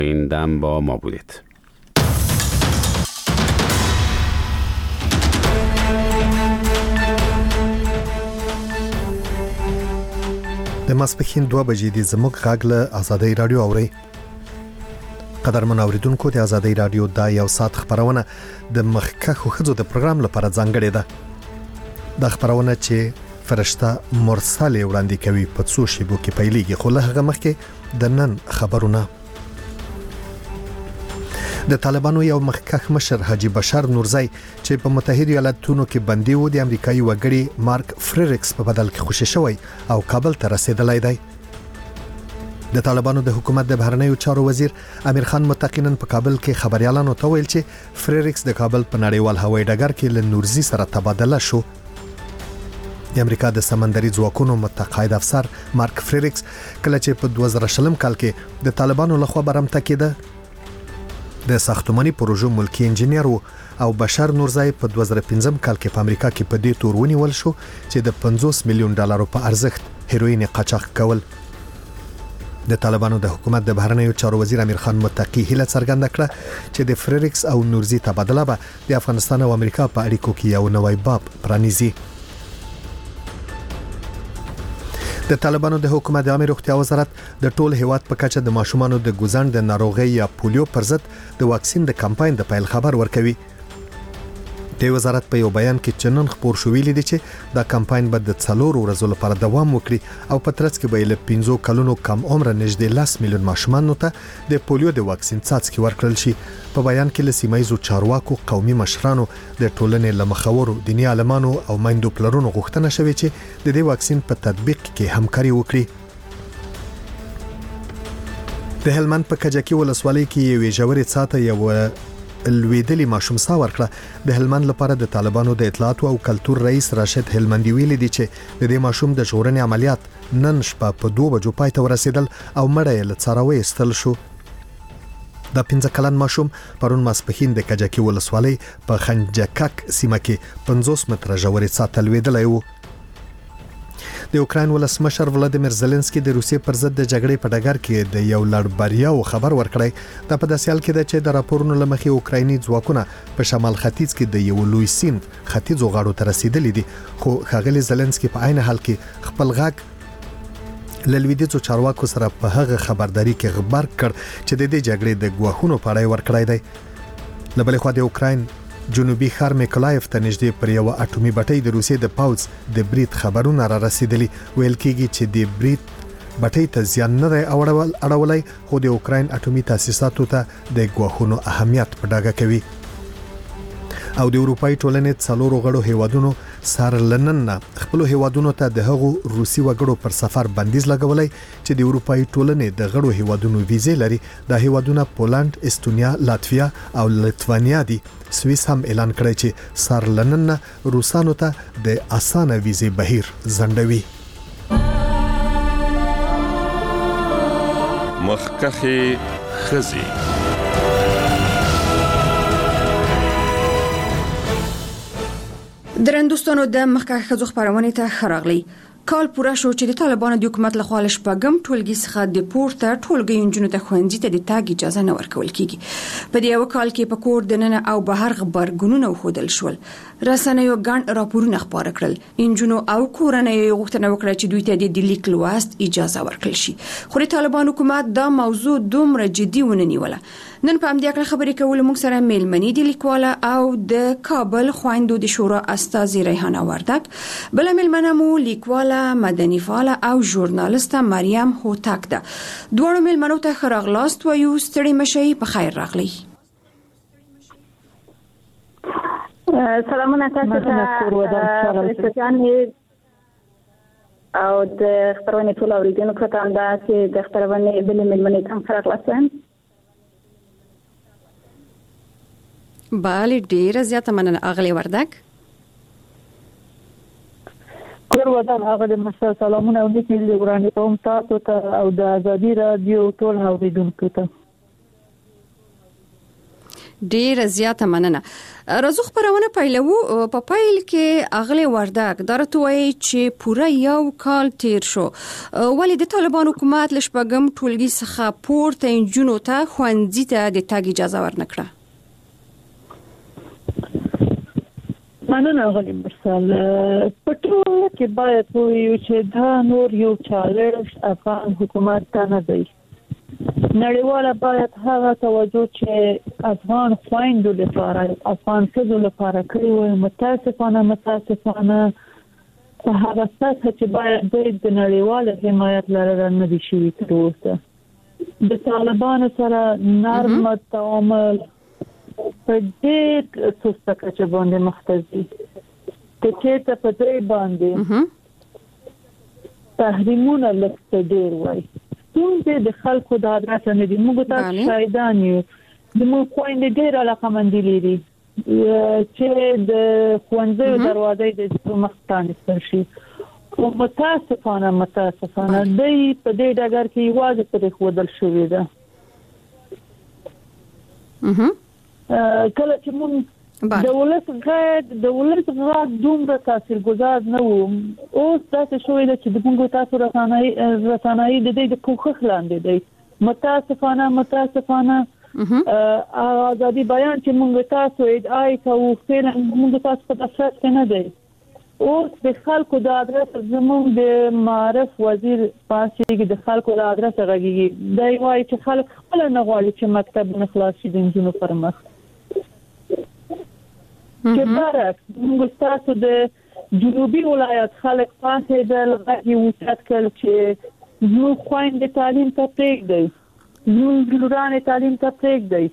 این دم با ما بودید. د ماسپښین 2 بجې د زموږ غږ له آزادۍ رادیو اوري. قدرمن اوریدونکو، د آزادۍ رادیو دا یو ساعت خبرونه د مخکښو ښځو د پروګرام لپاره ځانګړې ده. د خبرونه چې فرشته مرسل وړاندې کوي په څو شیبو کې پیلېږي، خو له هغه مخکې د نن خبرونه. د طالبانو یو مخکښ مشر حاجی بشار نورزی چې په متحده ایالاتونو کې بندي و، د امریکایي وګړي مارک فریریکس په بدل کې خوشی شوی او کابل ته رسیدلی دی. د طالبانو د حکومت د بهرنیو چارو وزیر امیر خان متقینن په کابل کې خبريالانو ته ویل چې فریریکس د کابل په نړیوال هوایي ډګر کې له نورزی سره تبادله شو. د امریکا د سمندري ځواکونو متقاعد افسر مارک فریریکس کله چې په 2020 کال کې د طالبانو لخوا برمته کېده، د ساختماني پروژو ملکی انجنیر او بشار نورزی په 2015 کال کې په امریکا کې په دې تور ونیول شو چې د 50 میلیون ډالرو په ارزښت هیروین قاچاق کول. د طالبانو د حکومت د بهرنیو چارو وزیر امیر خان متقی هیله څرګنده کړه چې د فریریکس او نورزی تبادله به د افغانستان او امریکا په اړیکو کې یو نوی باب پرانیزي. د طالبانو د حکومت د عامه روغتیا وزارت د ټول هیواد په کچه د ماشومانو د ګوزن د ناروغي یا پولیو پر ضد د واکسین د کمپاین د پیل خبر ورکوي. د وزارت په یو بیان کې چنن خبر شو ویلي دي چې دا کمپاین به د 4 ورځو لپاره دوام وکړي او په ترڅ کې به له 15 کلونو کم عمر نږدې 10 میلیون ماشومانو ته د پولیو د واکسین څاڅکي ورکړل شي. په بیان کې له سیمایي چارواکو، قومي مشرانو، د ټولنې لمخورو، دیني عالمانو او میندو پلرونو غوښتنه شوې چې د دې واکسین په تطبیق کې همکاري وکړي. د هلمند په کجکی ولسوالۍ کې یو ژورې ساته یو لویدلی ماشوم سا ورکړه. د هلمند لپاره د طالبانو د اطلاعات او کلتور رئیس راشد هلمندي ویلي دي چې د دې ماشوم د ژغورنې عملیات نن شپه په 2 بجو پای ته ورسېدل او مړی له څاروي استل شو. د 15 کلن ماشوم پرون ماسپښین د کجکی ولسوالۍ په خنجکک سیمه کې 50 متره ژورې ساته لویدلی و. د اوکراین ولسمشر ولادیمیر زيلنسکي د روسیې پر ضد د جګړې په ډګر کې د یو لړ بریاو خبر ورکړی. دا په داسې حال کې ده چې د راپورونو لمخې اوکرایني ځواکونه په شمال ختیځ کې د یو لوی سیند ختیځو غاړو ته رسیدلي دي، خو ښاغلي زيلنسکي په عین حال کې خپل غږ لویدیځو چارواکو سره په هغه خبرداري کې خبر کړ چې د دې جګړې د ګواښونو په اړه ورکړی دی. له بلې خوا د اوکراین جنوبي ښار میکولایف ته نږدې پر یو اټومي بټۍ د روسیې د پاوځ د برید خبرونه را رسیدلي. ویل کېږي چې د برید بټۍ ته زیان نه دی اړولی، خو د اوکراین اټومي تاسیساتو ته د ګواښونو اهمیت په ډاګه کوي. او د اروپای ټولنې 4 غړو هیوادونو سره لنن خپل هیوادونو ته د هغو روسي وګړو پر سفر بندیز لګولای چې د اروپای ټولنې د غړو هیوادونو ویزې لري. د هیوادونو پولند، استونیا، لاتویا او لټوانیا دي. سویس هم اعلان کړی چې سره لنن روسانو ته د اسانه ویزې بهیر ځنډوي. مخکخي خزي درندوستانو د مخکښ ښځو خبرونه ته خراغلی. کال پوره شو چې د طالبانو د حکومت لخوا له شپږم ټولګي څخه د پورته ټولګي نجونو ته ښوونځي ته د تګ اجازه نه ورکول کیږي. په دې یو کال کې په کور دننه او بهر خبرګونونه وښودل شول. رسنیو ګڼ راپورونه خپاره کړل. نجونو او کورنیو غوښتنه وکړه چې دوی ته د لیک لوست اجازه ورکړل شي، خو د طالبانو حکومت دا موضوع دومره جدي ونه نیوله. نن په همدې اړه خبرې کول موږ سره میلمنې د لیکواله او د کابل خويندو د شورا استاذ ریحانه وردک، بل میلمنه مو لیکواله، مدني فعاله او ژورنالیسټه مریم هوتک ده. دوه میلمنو ته خراغلاست وایو. ستړي مشي په خیر راغلی. سلامونه تاسو ته او د خبرونه ټول اوریدونکو ته دا چې د خبرونه بل میلمنې ته خراغلاست. بله ډیره زیاته مننه اغلی وردک. کور ودان اغلی مسا سلامونه او نیک ملي ورانه کوم تاسو ته او د ازادي رادیو ټول اوریدونکو ته. ډیر زیاته مننه. راځو خبرونه پیلو. په پیل کې اغلی وردک درته وایي چې پوره یو کال تیر شو ولې د طالبان حکومت لشپګم ټولګي څخه پورته انجونو ته خوندې ته د تاګ اجازه ورنکړه. مننه غلی مرسل. په ټول کې باید وایو چې دا نور یو چالش افغان حکومت ته نه دی. نړیواله باید هغه توجه چې افغان خويندو لپاره افغان ښځو لپاره کړی وي متاسفانه په هغه سطح چې باید د نړیواله حمایت لرل نه دي شوي تر اوسه. د طالبانو سره نرم تعامل په دې څه کچه باندې مختزي چې ته په دې باندې تحریمونه لکه ډیر وای څنګه د خلکو د ادرس نه دي. موږ تاسو شاهدان یو د موږ خويندې ډیر علاقمند لري چې د خوندې دروازې د مختانه شي او متاسفانه دوی په دې ډګر کې یوازې پرې خودل شوې ده. کله چې موږ د ولس غږ دومره تاثیرګذار نه و اوس تاسو شوې ده چې د موږ تاسو رسنۍ د دې د کوخ لاندې دی. متاسفانه ازادي بیان چې موږ تاسو ادعای کوو فعلا موږ تاسو په دفتر کې نه دی. اوس د خلکو د ادرس زموږ د معرف وزیر پاسې د خلکو د ادرس غږیږي دی وایي چې خلک خپل نه غواړي چې مکتب نه خلاص شي د انجونو پر مخ. چې برعکس موږ تاسو د جنوبي ولایت خلک پاسې د لغږی وچت کړ چې زموږ خويندې تعلیم ته پرېږدي زموږ لورانې تعلیم ته پرېږدي.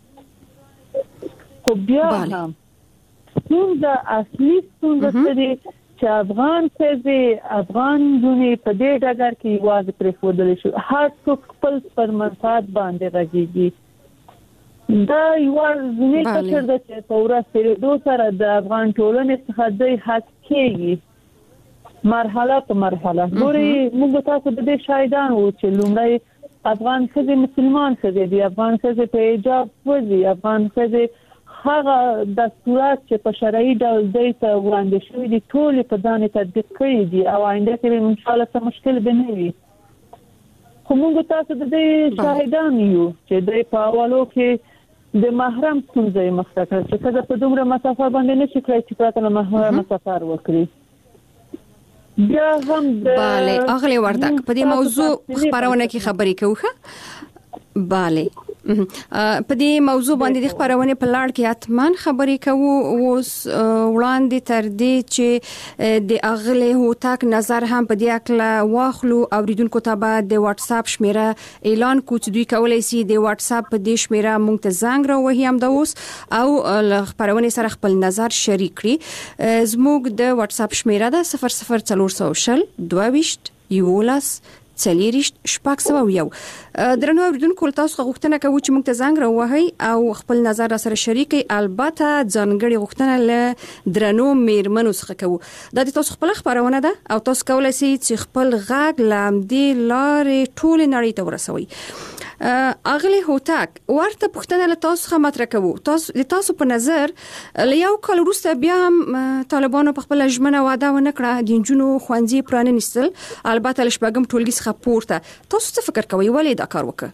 خو بیا هم ستونزه اصلي ستونزه چې افغان ځونې په دې ډګر کې یوازې پرېښودل شي. هر څوک خپل پر منفعت باندې غږیږي. دا یو ځینې کچر د تورا سره سره د افغان ټولنې څخه د حق کېږي مرحله په مرحله. ګوري موږ تاسو د دې شاهدان وو چې لومړی افغان ښځې مسلمان ښځې دي افغان ښځې په حجاب وځي افغان ښځې هغه دستورات چې په شرعي ډول دوی ته وړاندې شوي دي ټول په ځان تطبیق کړي دي او آینده کې ان شاء الله څه مشکل به نه وي. خو موږ تاسو د دې شاهدان یو چې دوی په اولو کې د محرم څنګه مخته کړ چې کله په دومره مسافر باندې نشي کړی چې پراته محرم مسافر وکړي. بیا هم bale اغلی وردک په دې موضوع خبرونه کې خبرې کوخه. bale په دې موضوع باندې د خبرونه په لاړ کې اتمن خبرې کوو. اوس وړاندې تر دې چې د اغلی هوتک نظر هم په دې اکله واخلو اوریدونکو ته به د واتس اپ شمیره اعلان کو چې دوی کولای شي د واتس اپ په دې شمیره مونږ ته زنګ راوهي هم د اوس او خبرونه سره خپل نظر شریک کړي. زموږ د واتس اپ شمیره ده 00400 22 11 چلیریشت شپږ سو یو. درنو اوریدونکو تاسو غوښتنه کوي چې موږ ته زنګ راوهي او خپل نظر سره شریکي. البته ځانګړي غوښتنه له درنو میرمنو څخه کوو. دا د تاسو خپل خبرونه ده او تاسو کولای شئ چې خپل غږ لامدي لارې ټول نړۍ ته ورسوي. اغلی هوتک ورته پوښتنه له تاسو څخه مطرح کوو. تاسو په نظر له یو کال وروسته بیا هم طالبانو په خپل ژمنه وعده ونه کړه د انجونو خوندې پرانیستل البته لشپږم ټولګي څخه پورته. تاسو څه فکر کوئ ولې دا کار وکړه؟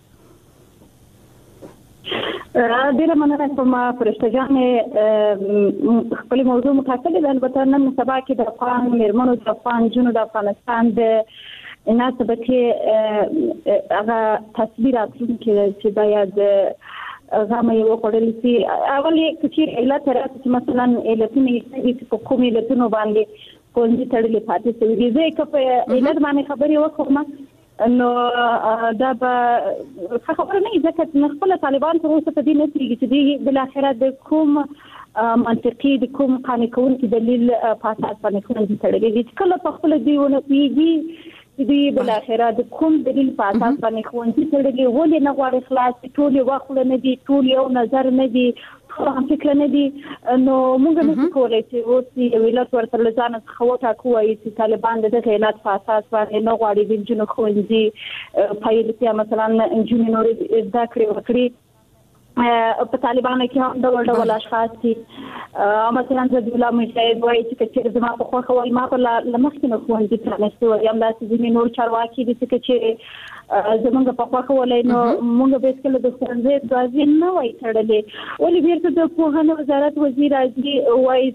ډیره مننه کوم فرشته جانې خپل موضوع مخاطب ده. البته نن سبا کې د افغان میرمنو د افغان جنو د افغانستان د ناسبه کې هغه تصویرات چې باید غامه یو کړل شي. اولی کثیر علت راځي مثلا علتونه چې په کومې علتونو باندې کومې تړلې پاتې شوی دي. زه په علت باندې خبرې وکړم نو دا به خبره نه ځکه چې خپل طالبان تر اوسه په دې نه تیږي چې دی بل اخره د کوم منطقي د کوم قانون کوونکی دلیل پاسات باندې کوم تړلې دي کله په خپل دیونه پیږي دی بل اخره د کوم دلیل پاسات باندې خوندې تړلې ولې نه غواړي خلاص ټول وخت نه دي ټول یو نظر نه دي هم فکر نه دي. نو موږ نه کولای چې اوس یو ویلات ورته لزانه خوټه کوي چې طالبان د غیلات فاساس باندې نه غواړي د جنو خوندې پایلتیا مثلا انجینری زده کړې وکړي په طالبانو کې هم ډول اشخاص دي مثلا زبی الله مجاهد وایي چې زما په خوښه وایي ما په لمخکې نه ښوونځي پرانیستي وو یم داسې ځینې نور چارواکي دي چې زمونږ په خوښه ولای نو موږ به هېڅکله د ښوونځي دروازې نه وای تړلې ولې بیرته د پوهنې وزارت وزیر راځي وایي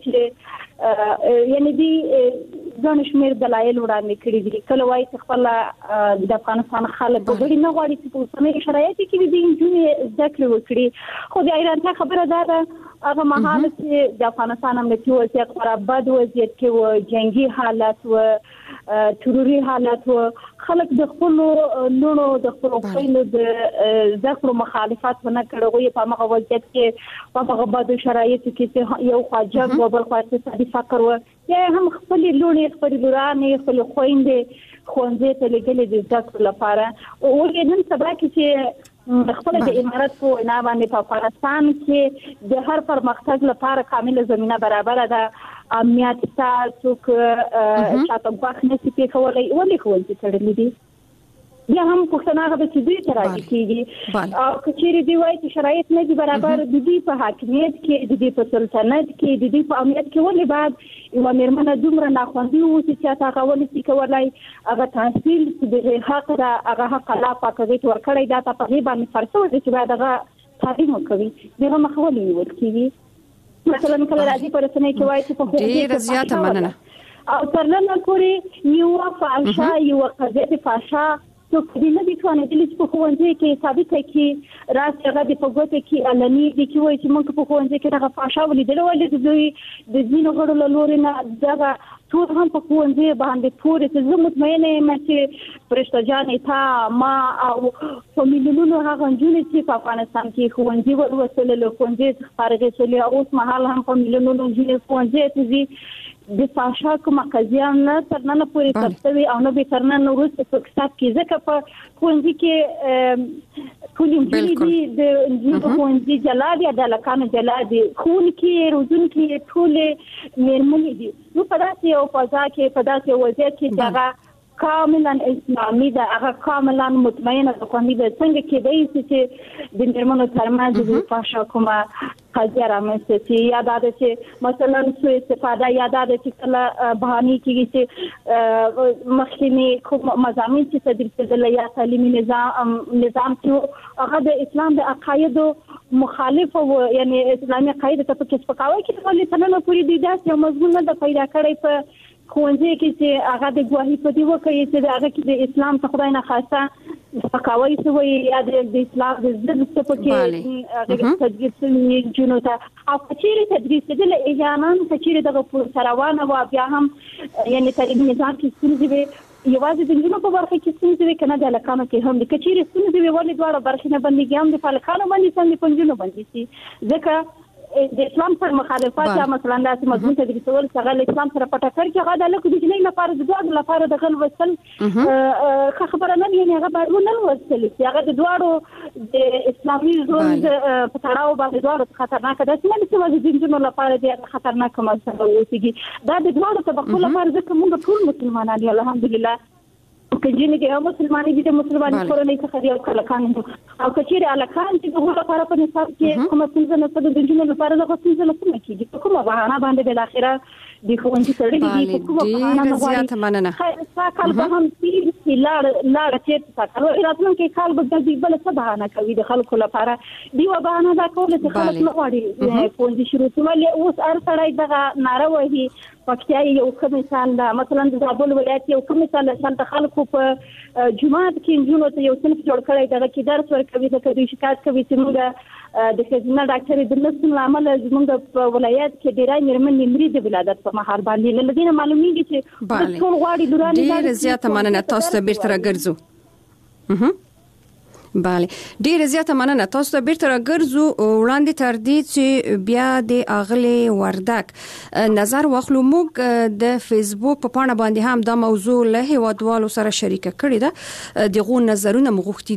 چې یعنی دي ځان شمیر دلایل وړاندې کړي دي کله وایي چې خپل د افغانستان خلک به ډېر نه غواړي چې په اوسنۍ شرایطو کې د نجونې زده کړې وکړي خو د ایران خبره ده هغه مهال چې د افغانستان امنیتي وضعیت خورا بد وضعیت کې و جنگي حالت و تروري حالت و خلک د خپل لونو د خپل خپل د ذکر مخالفت ونه کړو په هغه وضعیت کې په هغه بد شرایطو کې یو خواجه او بل خواجه اقتصادي فقر و یا هم خپل لونی خپل لورانې خپل خويندې خوندې ته لګلې د ذکر لپاره او نن سبا کې چې خپل د امارات په وینا باندې په افغانستان کې د هر پرمختګ لپاره کامله زمينه برابر ده امنیت تاسو چاته غوښ نه سي کولای ولې کوي تړلې دي یا هم پښتنه غو چې دوی ترایي کیږي او کچېری دی وایي چې شرایط نه دي برابر د دې په حاکمیت کې د دې په سلطنت کې د دې په امنیت کې ولې بعد یو میرمنه دومره ناخوندي و چې تاسو غوښتل چې کولای هغه تحصیل د حق دا هغه حق لا پاکوي ورکړی دا په غیبه باندې فرصو چې بعد هغه تعلیم کوي دغه مخولي ورکړي مثلا کله راځي پر سنې کې وایي چې په ډیر زیاته مننه او ترنه پورې یو فحشا یو قضیه فحشا نو کله نه دي څونه د لیک په خوندې کې ثابت کی راځي هغه د پګوته کې علني دي چې وایي چې موږ په خوندې کې هغه فحشا ولیدل ولې د دوی د دین غړو لوري نه دغه ټول هم په خوندې باندې پورې چې زه مطمئنه یم چې پرشتجانې تا ما او فامیلونو هغه جنونه چې په افغانستان کې خوندې ورسول له خوندې خارجي سولې اوس مهال هم فامیلونو جنونه خوندې چې د فحشا کوم قضیه نه ترنه پورې ترڅوي او نه به ترنه وروسته په کتاب کې ځکه په خوندې کې ټول دي د خوندې جلاد یا د لکانو جلاد خون کې روزون کې ټول میرمنې دي نو په داسې او فضا کې په داسې وضعیت کې دغه کاملا اسلامي ده هغه کاملا مطمئنه کومې د څنګه کې دی چې د میرمنو ترمنځ د فحشا کومه قضیه رامنځته شي یا دا چې مثلا سوء استفاده یا دا چې کله بهاني کېږي چې مخکینی کوم مضامین چې تدریس کېدل یا تعلیمي نظام چې هغه د اسلام د عقایدو مخالف او یعنی اسلامي عقاید ته په سپکاوي کې ولې تنه پوری دي دا چې مضمون نه د پیدا کړی په خوندې کې چې هغه د ګواهی په دی وکړي چې هغه کې د اسلام څخه خدای نه خاصه سپکاوي سوی یا د اسلام د ضد څخه کې هغه تدریس جنو ته او کچېری تدریس د ایجانان کچېری دغه سروانه او بیا هم یعنی تعلیمي نظام کې څنګه یوازې د جنو په برخه کې څنګه کنه د لکانو کې هم د کچېری څنګه ولې دواړه برخه نه بندي هم د فلکانو باندې څنګه پنځونو باندې سي ځکه د اسلام سره مخالفت یا مثلا د مضمون تدریسول څنګه اسلام سره پټکر کې هغه د لکه د جنې لپاره د دوه لپاره د غل وصل خبره نه یعنی هغه باید نه وصل چې هغه د دوه د اسلامي ژوند په تړاو باندې دوه خطرناک ده چې نه چې د جنونو لپاره د خطرناک مسله وسیږي دا د دوه طبقو لپاره ځکه موږ ټول مسلمانان یو الحمدلله کجینه کې مسلمانې دي د مسلمانې کورنۍ څخه دی او کلکان او کچېره الکان چې دغه لپاره په نصاب کې کومه څنګه نه په د جنونو لپاره دغه څنګه نه کېږي کومه بهانه باندې بل اخره د خوندې سره دي کومه بهانه زیاته مننه کال به هم چې لاړ چې تاسو راتلونکي کې کال به د بل څه بهانه کوي د خلکو لپاره دی و بهانه دا کول چې خلک نه غواړي خوندې شروع ولې اوس ارسړای دغه ناروهي پکتیا یو کوم مثال دا مثلا د زابل ولایت یو کوم مثال د خلکو په جماعت کې جنونو ته یو صنف جوړ کړی دغه کې درس ورکوي د کډي شکایت کوي چې موږ د خزینه ډاکټر د نسل عمل زموږ په ولایت کې ډیرای میرمنې مرید د ولادت په مهار باندې لدینه معلومیږي چې ټول غواړي دوران ډیر زیاته مننه تاسو ته بیرته راګرځو بله ډیر زیاته مننه تاسو ته بیرته راګرځو وړاندې تر دې چې بیا د اغلی وردک نظر واخلو موږ د فیسبوک په پاڼه باندې هم دا موضوع له هیوادوالو سره شریکه کړې ده دغه نظرونه مغوښتي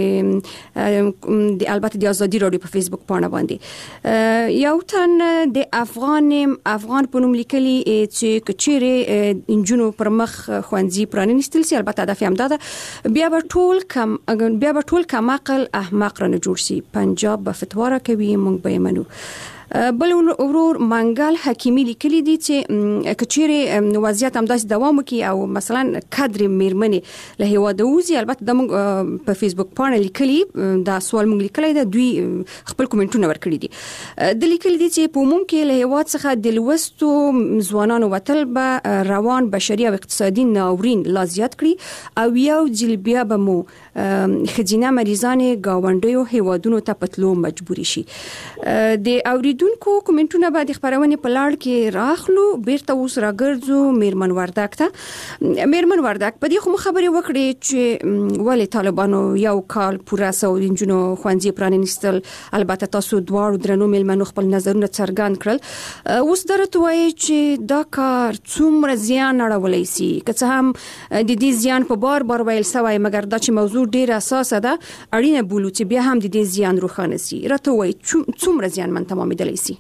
دي د البته د ازادي رادیو په فیسبوک پاڼه باندې یو تن د افغان په نوم لیکلي چې کچېره انجونو پر مخ خوندزي پرانیستل سي البته د فهم ده بیا به ټول خپل کماقل احمق رانه جوړ شي. پنجاب به فتوا راکوي، موږ به یې منو. بل ورور منګل حکیمی لیکلی دي چې کچېره وضعیت همداسې دوام وکړي او مثلا کادر میرمنې له هیواده وځي. البته د موږ په فیسبوک باندې لیکلي دا سوال موږ لیکلی دی، دوی خپل کومنټونه ورکړي دي. د لیکلي دي چې په عموم کې له هیواد څخه د لوستو ځوانانو وتل به روان بشري او اقتصادي ناورین لا زیات کړي او یو ځل بیا به مو خزینه مریضان گاونډیو هیوادونو ته پتلو مجبوري شي. د اوریدونکو کومنټونه به د خبرونه په لاړ کې راخلو. بیرته اوس راګرځو میرمن وردک ته. میرمن وردک په دې خو خبرې وکړې چې ولې طالبانو یو کال پوره سو انجونو خوانځي پرانیستل. البته تاسو دواړو درنو میلمنو خپل نظرونه څرګند کړل. اوس درته وایي چې دا کار څومره زیان اړولی سي، که څه هم د دې زیان په بار بار ویل سوی، مګر دا چې موضوع ډیر اساسه ده اړینه بولو چې بیا هم د دې زیان روښانه سي. راته وایي څومره زیان من تمامېدلی سي؟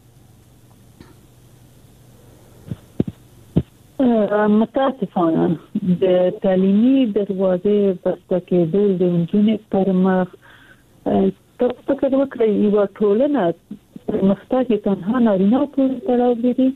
متاسفانه د تعلیمي دروازې بسته کېدل د نجونې پر مخ تاسو فکر وکړئ یوه ټولنه پرمختګ یې تنها نارینه پورې تړاو لري.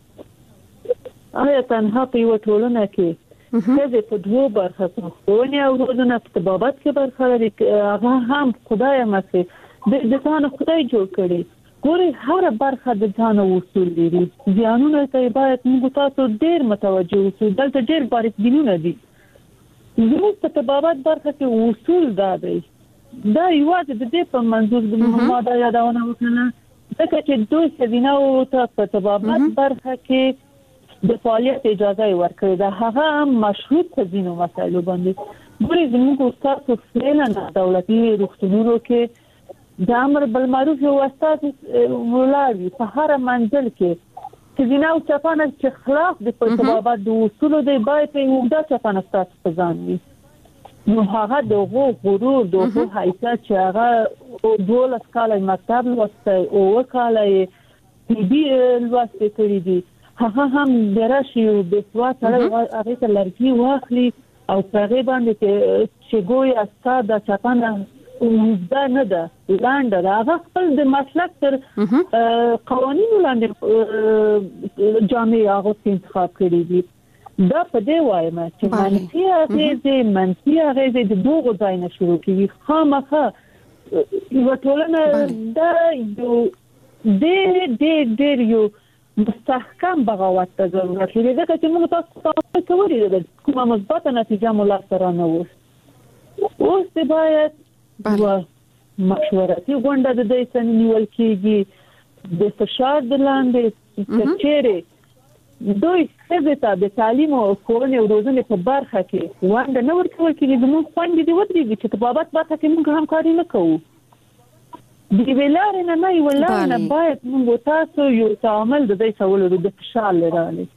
آیا تنها په یوه ټولنه کې ښځې په دوو برخه کې ښوونې او روزنه په طبابت کې برخه لري، هغه هم خدای مسې د ځان خدای جوړ کړي. ګوري هر برخه د ځان اصول لري، ځانونه ته باید موږ تاسو ډیر متوجه اوسو. دلته ډیر باریک دینونه دي. زموږ په طبابت برخه کې اصول دا دی، دا یوازې د دې په منظور د ماده یادونه وکړه ځکه چې دوی سویناو ته په طبابت برخه کې د فعالیت اجازه ورکړي ده، هغه مشروط په ځینو مسایلو باندې. ګوري زموږ استاد فعلا دولتي روغتونونو کې د امر بالمعروف یو استاد ولاوي په هر منزل کې چې جناو چپانه چې خلاف د طبابت د اصولو دی باید په وګدا چپانه استاد په ځان وي. نو هغه دغه غرور دغه حیثیت چې هغه 12 کاله مکتب لوسته او وکاله بي لوسته کړی دي، هغه هم درشي او د سواد سره هغه ته لرګي واخلي او هغه باندې چې ګوي استاد د چپانه دا نه ده لاندې دا هغه خپل د مسلک تر قوانینو لاندې جامع هغه انتخاب کړی دي. دا په دې وایم چې منفي هغه د دوغو ځای نه شروع کیږي. خامخه یو ټولنه دا یو ډېر یو مستحکم بغاوت ته ضرورت لري ځکه چې موږ تاسو کولی دي کومه مثبته نتیجه مو لاسته رانه اوس باید مشورتي غونډه د دې سن نیول کېږي د فشار د لاندې چیرې دوی څه د تعلیم او ښوونې او روزنې په برخه کې غونډه نه ورکول کېږي. زموږ خوندې دي ودرېږي چې طبابت برخه کې موږ همکاري نه کوو. د ویلارې نه یو لاره باید موږ تاسو یو تعامل د دې سوالو د فشار لري.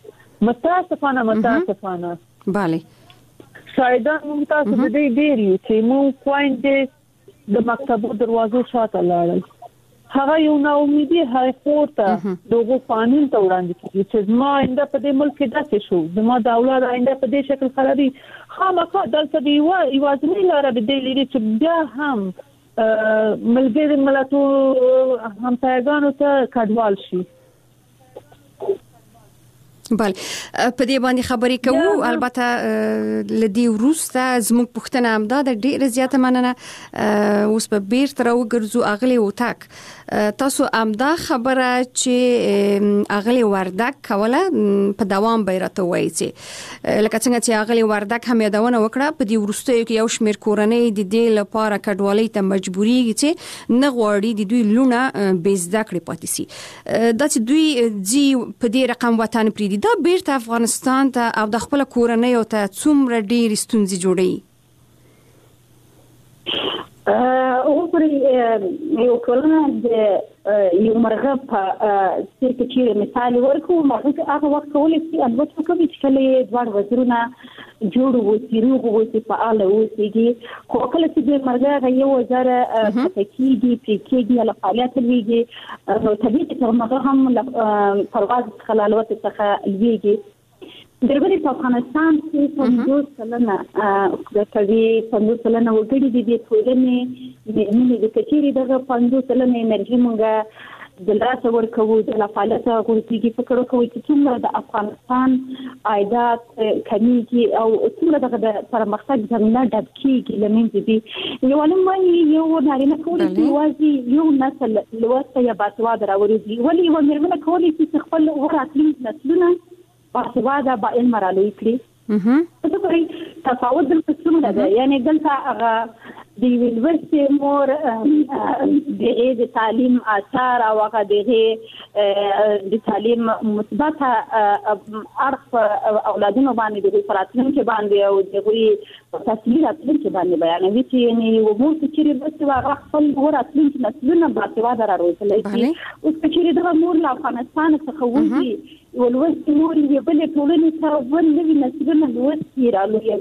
متاسفانه bale شاید موږ تاسو د دې ډېری چې موږ خويندې د مکتبو دروازو شاته لاړل، هغه یو ناامیدي هغه خورته دغه قانون ته وړاندې کیږي چې ما آینده په دې ملک کې داسې شو، زما د اولاد آینده په دې شکل خرابي. خامخا دلته دی یوازې لاره به دی لري چې بیا هم ملګری ملتونو همسایګانو ته کډوال شي. بله په دې باندې خبرې کوو. البته لدی وروسته زموږ پوښتنه هم دا د ډېر زیاته مننه اوس په بیرته راوګرځو. اغلی وتاک تاسو امدا خبره چې اغلی وردک کوله په دوام بیرته وایي چې لکه څنګه چې اغلی وردک هم یادونه وکړه په دې وروسته کې یو شمیر کورنۍ د دې لپاره کډوالۍ ته مجبورېږي چې نه غواړي د دوی لونه بې زده کړې پاتې سي. دا چې دوی ځي په دې رقم وطن پرېږدي دا بیرته افغانستان ته او د خپل کورنۍ ته څومره ډېرې ستونزې جوړوي. یو ټولنه د یو مرغه په څیر کې چې مثال ورکو مرغه هغه وخت کولای شي البته کوي چې کله دوه وزرونه جوړ وو روغ وو په اله وو خو کله چې د مرغه یو وزر پکېږي پکېږي له فعالیت لويږي نو طبيعي چې مرغه هم پرواز خلالوت څخه لويږي. دربري په افغانستان کې 50% د کوي 50% وګړي دي ټولنې د کچېری دغه 50% انرژي مونږه د لاسه ورکوو د لافالته غوړتيږي فکر کوي چې څومره د افغانستان عایدات کمیږي او څومره د پرمختګ زمينه ډب کیږي لمنځ دي یو نو نارینه کولی چې وازي یو نسل لوسته یا باسواده راوړي ولی و مېرمنه کولی چې خپل وراتلونکي نسلونه باسواده با علم رالوي کړي څه کوي تفاوت د څومره ده یعنی دلته هغه د یونیورسيټي مور د تعلیم اثر او هغه د تعلیم مثبت اړخ اولادونو باندې د فراتلون کې باندې او د تسهیلات کې باندې بیانوي چې یعنی مور چې ورته هغه خپل وراتلون کې نسلونه باسواده راوړي اوس چې د مور له افغانستان څخه وځي ولوستي مور یې بلې ټولنې ته ولوي نسلونه لوستي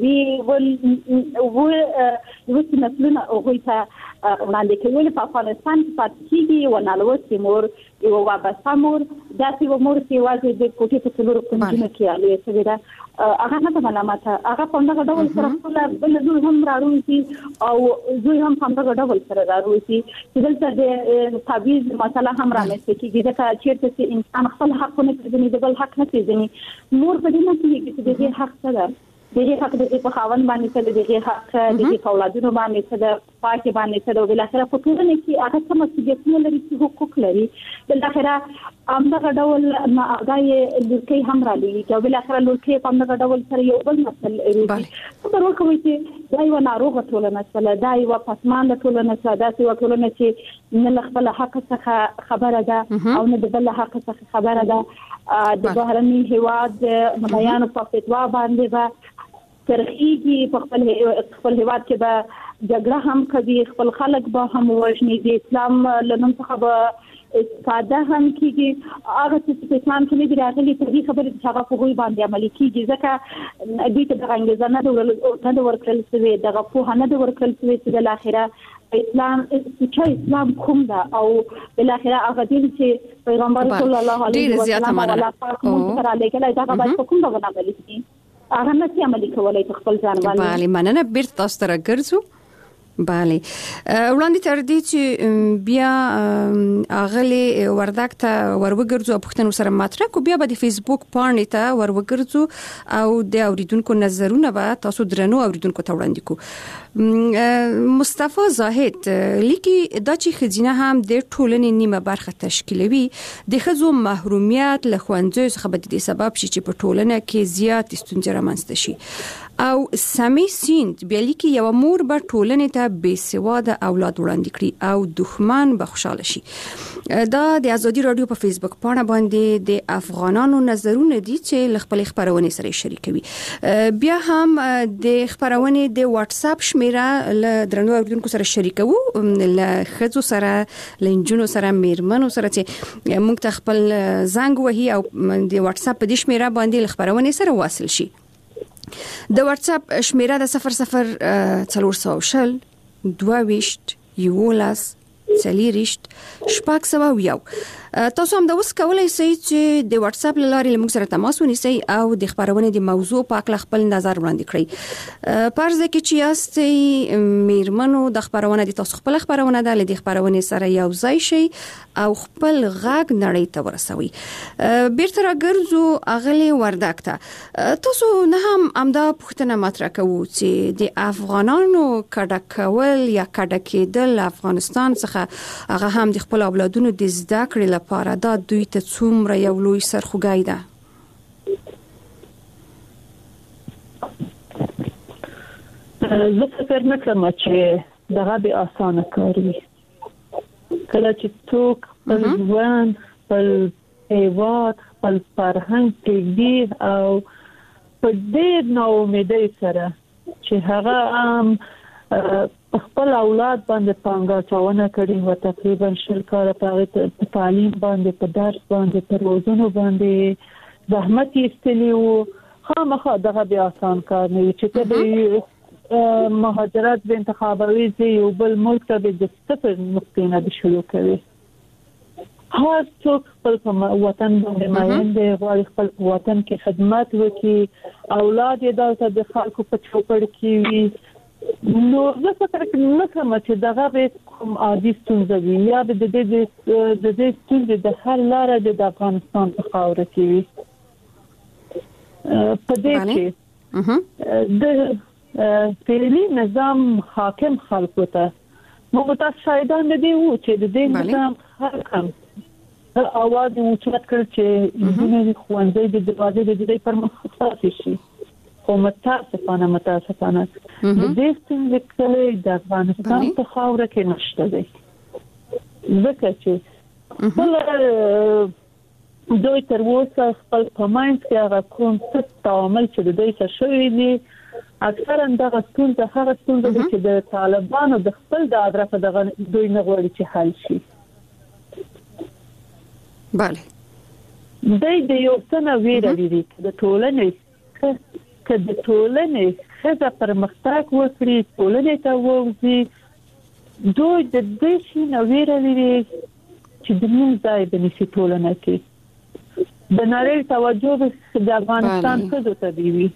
رالوي ولوستي نسلونه هغوی ته وړاندې کوي په افغانستان کې پاتې کېږي ونالوستي مور یو وابسته مور داسې و مور چې یوازې د کوټې په څلورو کونجونو کې رالویه شوې ده هغه نه ده ملامته هغه په همدغه ډول سره خپله بل زوی هم راروزي او زوی هم همدغه ډول سره راروزي چې دلته د تبعیض مسله هم رامنځته کېږي ځکه چېرته چې انسان خپل حق ونه پېژني د بل حق نه پېژني مور په دې نه پوهېږي چې د دې حق څه ده دغه حق د په خاوند باندې څه دغه حق د اولادونو باندې څه د پاکي باندې څه د بلاخره په ټولنه کې هغه څه مسؤلیتونه لري چې حقوق لري بلاخره همدغه ډول هغه لکه هم را لوي چې بلاخره لکه په همدغه ډول سره یو بل مسل لري خبر ورکوي چې دا یو ناروغه ټولنه سره دا یو پسمان ټولنه سره دا یو ټولنه چې نه خپل حق څخه خبره ده او نه د بل حق څخه خبره ده د بهرني هواد مليانو په فتوا باندې ترخیږي په خپل هیواد کې به جګړه هم کوي خپل خلک به هم وژني د اسلام لنوم څخه به استفاده هم کیږي هغه چې اسلام کې نه راغلي ترې خبرې چې هغه په غوي باندې عملي کیږي ځکه دې ته د انګلیزانو نه ورکړل شوی دغه په نه ورکړل شوی چې د اخره اسلام کوم ده او بل اخره هغه دین چې پیغمبر صلی الله علیه وسلم سره لیکل دا هغه په کوم ډول عملي کیږي هغه نشي عملي کولای خپل ځان باندې bale مننه بیرته تاسو ته راګرځو bale وړاندې تر دې چې بیا اغلی وردک ته وروګرځو پښتنو سره مطرح کو بیا به د فیسبوک پاڼې ته وروګرځو او د اوریدونکو نظرونه به تاسو درنو اوریدونکو ته وړاندې کو مصطفی زاهد لیکي دا چې خزینه هم د ټولنې نیمه برخه تشکیلوي د خزو محرومیت له خوندزو څخه به د سبب شي چې په ټولنه کې زیات ستونزې رامنځته شي او سمي سیند بیا لیکي یو مور به ټولنې ته بې سواده اولاد وړاندې کړي او دښمن به خوشاله شي دا د ازادي رادیو په فیسبوک پاڼه باندې د افغانانو نظرونه دي چې خپل خبرونه سره شریکوي بیا هم د خبرونه د واتس اپ شمیره له درنو اوریدونکو سره شریکوو له خزو سره لنجونو سره میرمنو سره چې موږ ته خپل زنګ وهي او د واتس اپ په دې شمیره باندې خبرونه سره واصل شي د واتس اپ شمیره د 00 400 22 یولس چلیریشت شپږ سوه یو تاسو هم دا اوس کولای شئ چې د واتس اپ لارې موږ سره تماس ونیسئ او د خبرونې د موضوع په اړه خپل نظر وړاندې کړئ پرځ کې چې یاستئ میرمنو د خبرونه د تاسو خپل خبرونه د لدی خبرونې سره یو ځای شي او خپل غږ نړۍ ته ورسوي بیرته راګرځو اغلی وردک ته تاسو نه هم امدا پښتنه مطرح کوو چې د افغانانو کډه کول یا کډه کېدل افغانستان څخه هغه هم د خپل اولادونو د زده کړې لپاره دا دوی ته څومره یو لوی سرخوږی ده زه فکر نه کوم چې دغه به اسانه کار وي کله چې څوک خپل ځوان خپل هیواد خپل فرهنګ پرېږدي او په ډېر ناامیدۍ سره چې هغه خپل اولاد باندې پانګه چاونه کړي و تقریبا 10 کال په تعلیم باندې په درس باندې په روزنو باندې زحمت یې استلی او خامخا دغه بیا آسان کار نه چې ته مهاجرت به انتخابوي چې یو بل ملک ته د صفر نقطې نه شروع کوي هر څوک خپل وطن باندې ماین دی غواړي خپل وطن کې خدمت وکړي اولاد یې دلته د خلکو په چوپړ کې وي نو زه فکر کوم چې دغه به کوم عادي ستونزه وي یا به د دې ستونزې د حل لاره د افغانستان په خاوره کې وي په دې کې د فعلی نظام حاکم خلکو ته موږ تاسو شاهدان دي چې د دې نظام حاکم اواز اوچت کړ چې د خوندې د دروازې د دې پر مخ خاص شي خو متاسفانه د دې څنګه کله د افغانستان په خاوره کې نشته دی ځکه چې بل دوی تر اوسه خپل کماینډ کې هغه کوم څه تعامل چې د دوی سره شوی دی اکثرا دغه ستونزه چې د طالبانو د خپل د ادرسه دغه دوی نه غواړي چې حل شي بله د یو څه ویره لري د ټولنې خزه پرمختګ وکړي ټولنې ته ووځي دوی د دې شي ویره لري چې د موږ ځای بنسي ټولنه کې د نړۍ توجه د افغانستان خزو ته دی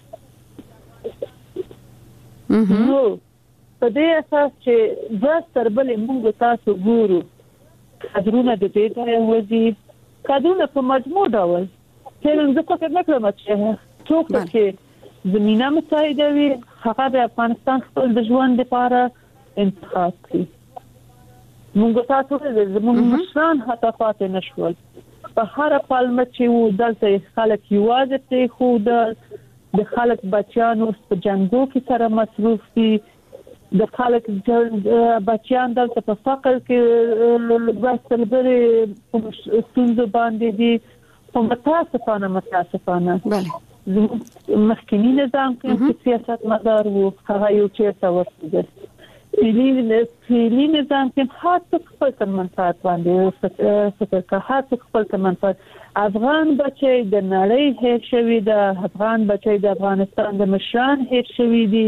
نو په دې اساس چې ځستر بل موږ تاسو ګورو کادرونه د دې ځای وځي کادرونه په مجموع ډول څنګه فکر نه کوم چې څوک چې زمينه مساعده وي هغه د افغانستان خپل د ژوند لپاره انتخاب کړي موږ تاسو ته زموږ مشران حتی فاتح نشول په هر پالمه چې و دلته خلک یوازې ته خو د خلک بچیانو په جنگو کې سره مصروف دي د خلک بچیان دلته په فقر کې وسل بری ستونزو باندې دي په متاسفانه بله مخکنی نظام کې سیاست مدار وو هغه یو چیرته ورسېده فعلی نظام کې هر څه خپل منفعت باندې فکر کوي هر څه خپل منفعت افغان بچي د نړۍ هېر شوی د افغان بچي د افغانستان د مشران هېر شوی دي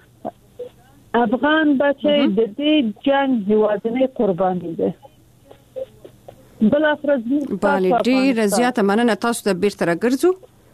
افغان بچي د دې جنگ هیوادنې قرباني دي بل افراد بله ډیر زیاته مننه تاسو ته بیرته راګرځو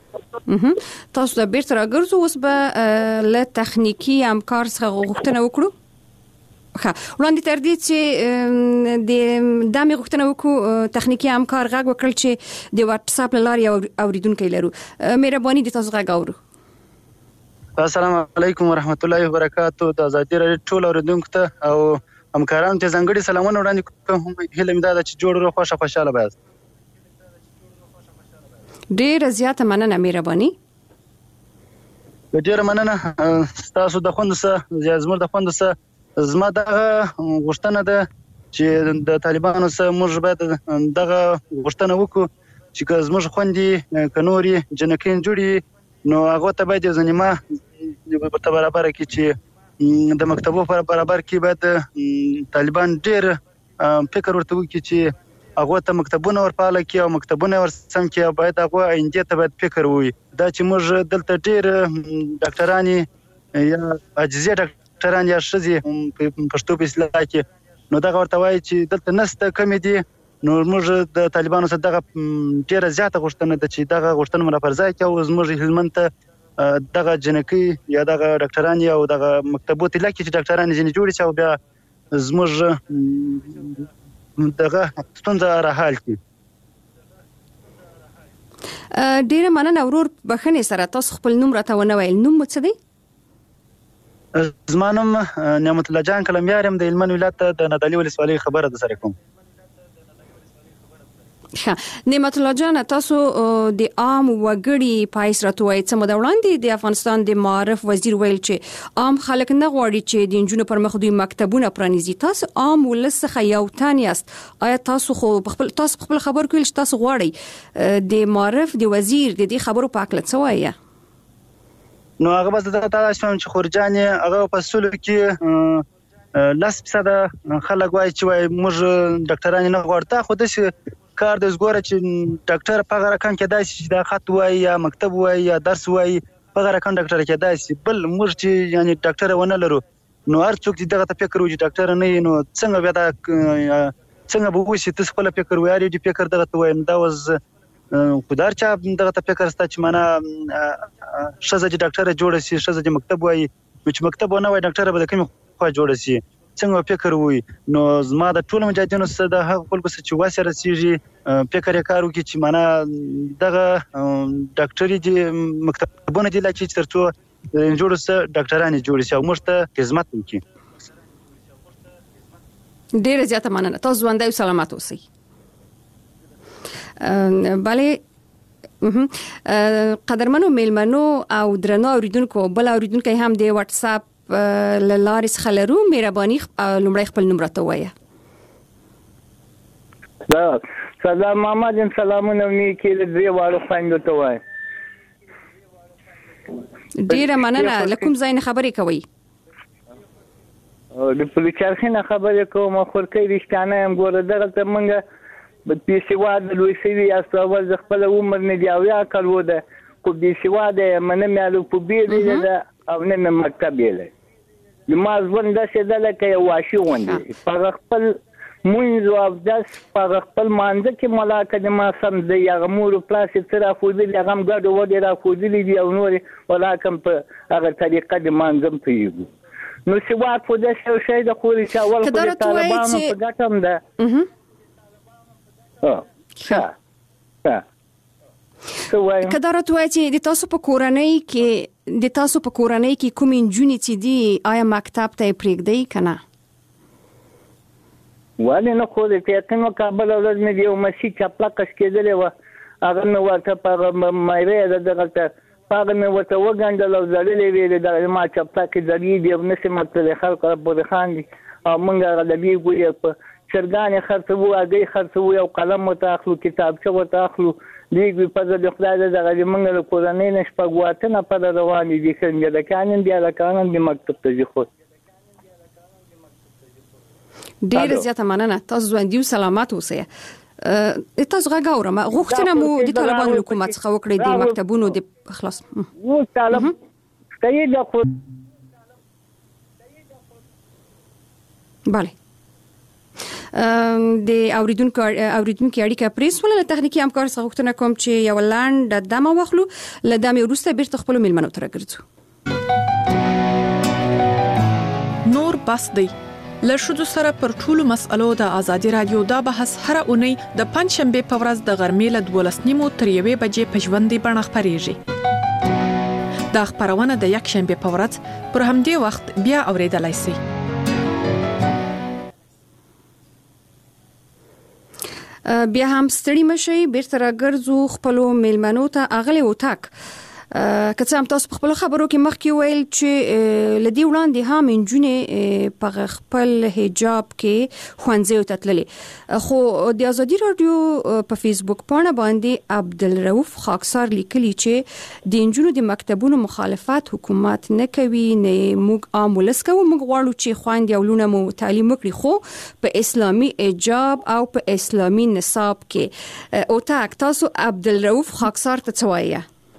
اوس به له تخنیکی همکار څخه غوښتنه وکړو وړاندې تر دې چې د دمه غوښتنه وکړو تخنیکی همکار غږ وکړ چې د واتس اپ لارې اوریدونکو لرو مهرباني د تاسو غږ اورو السلام علیکم ورحمت الله وبرکاتہ د ازادي راډیو ټول اوریدونکو ته او همکارانو ته ځانګړي سلامونه وړاندې کوم هیله مې ده چې جوړ روغ خوشاله بایاست ډیر زیاته مننه مهرباني ډیر مننه تاسو د خوند سره زموږ د خوند سره زما دغه غوښتنه ده چې د طالبانو سره موږ باید دغه غوښتنه وکړو چې زموږ خوندې کنوري جنکین جوړي نو هغه ته باید ځنیمه په برابر کې چې د مکتبو پر برابر کې باید طالبان ډیر فکر ورته وکړي چې هغه ته مکتبونه ورپاله کې او مکتبونه ورسم کې باید هغه آینده ته باید فکر وي دا چې موږ دلته ډیر ډاکټرانی یا اجزیه ډاکټران یا شذي پښتو په اصطلاح کې نو دا ورته وایي چې دلته نسته کم دي نو موږ د طالبانو سره دغه ډیره زیاته غوښتنه ده چې دغه غوښتنه مونږ پر ځای کې او زموږ هلمند ته دغه جنکی یا دغه ډاکټران یا دغه مکتبو ته لکه چې ډاکټران ځنې جوړي او بیا زموږ دغه ستونزه راحل کی ډیره مننه ورور بخنه سره تاسو خپل نوم راته ونه ویل نوم څه دی زما نوم نعمت الله جان کلمیار يم د هلمند ولایت د نادعلي ولسوالۍ خبره ده سره کوم نعمت الله جان تاسو د عام وګړي پایس راتوي چې مو د وړاندې د افغانستان د معارف وزیر ویل چې عام خلک نه غواړي چې د انجونو پر مخ دوی مکتبونه پرانیزي تاسو عام ولسخه یو تانیاست آیا تاسو خپل خبر کوئ چې تاسو غواړي د معارف د وزیر د دې خبرو په اړه څه وایي نو هغه بس د تاسو چې خورجان هغه په سلو کې 10% خلک وایي چې موږ ډاکټران نه غواړو خو د کار د زګوره چې ډاکټر په غره کان کې داسې چې د خط وای یا مکتب وای یا درس وای په غره کان ډاکټر کې داسې بل موږ چې یعنی ډاکټر ونه لرو نو هر څوک چې دغه فکر وږي ډاکټر نه نو څنګه بیا د څنګه به وسی تاسو خپل فکر وایي دی فکر دغه ته وایم دا وز خدار چا دغه ته فکر ستا چې معنا شزه چې ډاکټر جوړ شي شزه چې مکتب وایي چې مکتب نه وای ډاکټر به د کوم خوا جوړ شي څنګه فکر وي نو زما د ټول مجاهدینو سره د هغه خلکو چې واسه رسیږي فکر یې کارو کې چې معنا دغه ډاکټري چې مکتبونه دي لکه چې ترڅو جوړ سه ډاکټرانه جوړ شي او موږ ته خدمت وکړي ډیره زیاته مننه تاسو ژوندۍ او سلامت اوسئ bale قدرمنو میلمنو او درنو اوریدونکو بل اوریدونکو هم د واتس اپ لارس خلرو مهرباني لومړی خپل نمبر ته وایي سلام ماما جن سلامونه نیکی دې واړو خويندو ته وایي ډیره مننه لکم زین خبرې کوي د پولیسارخینه خبرې کوم خورکې رښتانه هم ګوره دغه ته مونږ په پیسواد لوي سوي اسو اول خپل عمر نه دی او یا کړو ده کو پیسواد منه مالو په بیره ده او نه مکتب یې ما ځوند څه دله کې واشي وندي په خپل مونږ او داس په خپل مانځ کې ملاقات ما سم دی هغه مور پلاس تر افودي هغه ګډ وډه را افودي دي او نور ولاکم په هغه طریقه د مانځم پیږي نو سیواد په دې شی د خوري چې اول خو طالبانو په ګټم ده کدارت وایي چې د تاسو په کورنۍ کې کوم انجونی چې دی آیا مکتب ته پریږدي کنه ولی نه خو دې ته نو کابل ولر مې یو مسی چپلا کس کېدلې و هغه نو ورته په مایره دغه هغه مې ورته وګڼل او ځلې ویلې د ما چپلا کې ځلې دی نو سم ته خلک په خان دي او مونږ هغه د بي ګوي په چرګانې خرڅو هغه خرڅو یو قلم متاخلو کتابچه وتاخلو دیږي په د خدای دغه مونږ له کورنۍ نشپګواته نه پر روان دي څنګه د قانون بیا د قانون د مکتب ته ځو ډیر زیاته مننه تاسو ژوندۍ او سلامت اوسئ تاسو غاورم غوښتنه مو د طالبانو حکومت څخه وکړې د مکتبونو د خلاص و طالب کوي د خو bale د اوریدونکو اړیکه پریس ولله تخنیکی همکار څخه غوښتنه کوم چې یو لاند دمه واخلو لدمه وروسته بیرته خپل میلمنو تر ګرځو نور بس دی لشدو سره پر ټولو مسألو د ازادي رادیو دا بحث هر اونۍ د پنځشنبه په ورځ د غرمې له 12:30 تر 1 بجې په ژوندۍ بڼه خبريږي دا خبرونه د یک شنبه په ورځ پر همدې وخت بیا اوریدلای شئ بیا هم ستړي مشي بیرته راګرځو خپل میلمنو ته اغلی وټاک که څه هم تاسو په خپل خبرو کې مخکې ویل چې لدی وړاندې هم انجونې په خپل حجاب کې خوانځي ته تللې خو د ازادي رادیو په فیسبوک پاڼه باندې عبدالرؤف خاکسار لیکلي چې د انجونو د مکتبونو مخالفت حکومت نه کوي نه موږ عامولس کوو موږ غواړو چې خويندې او لونه مو تعلیم وکړي خو په اسلامي حجاب او په اسلامي نصاب کې او تاسو عبدالرؤف خاکسار ته څوایي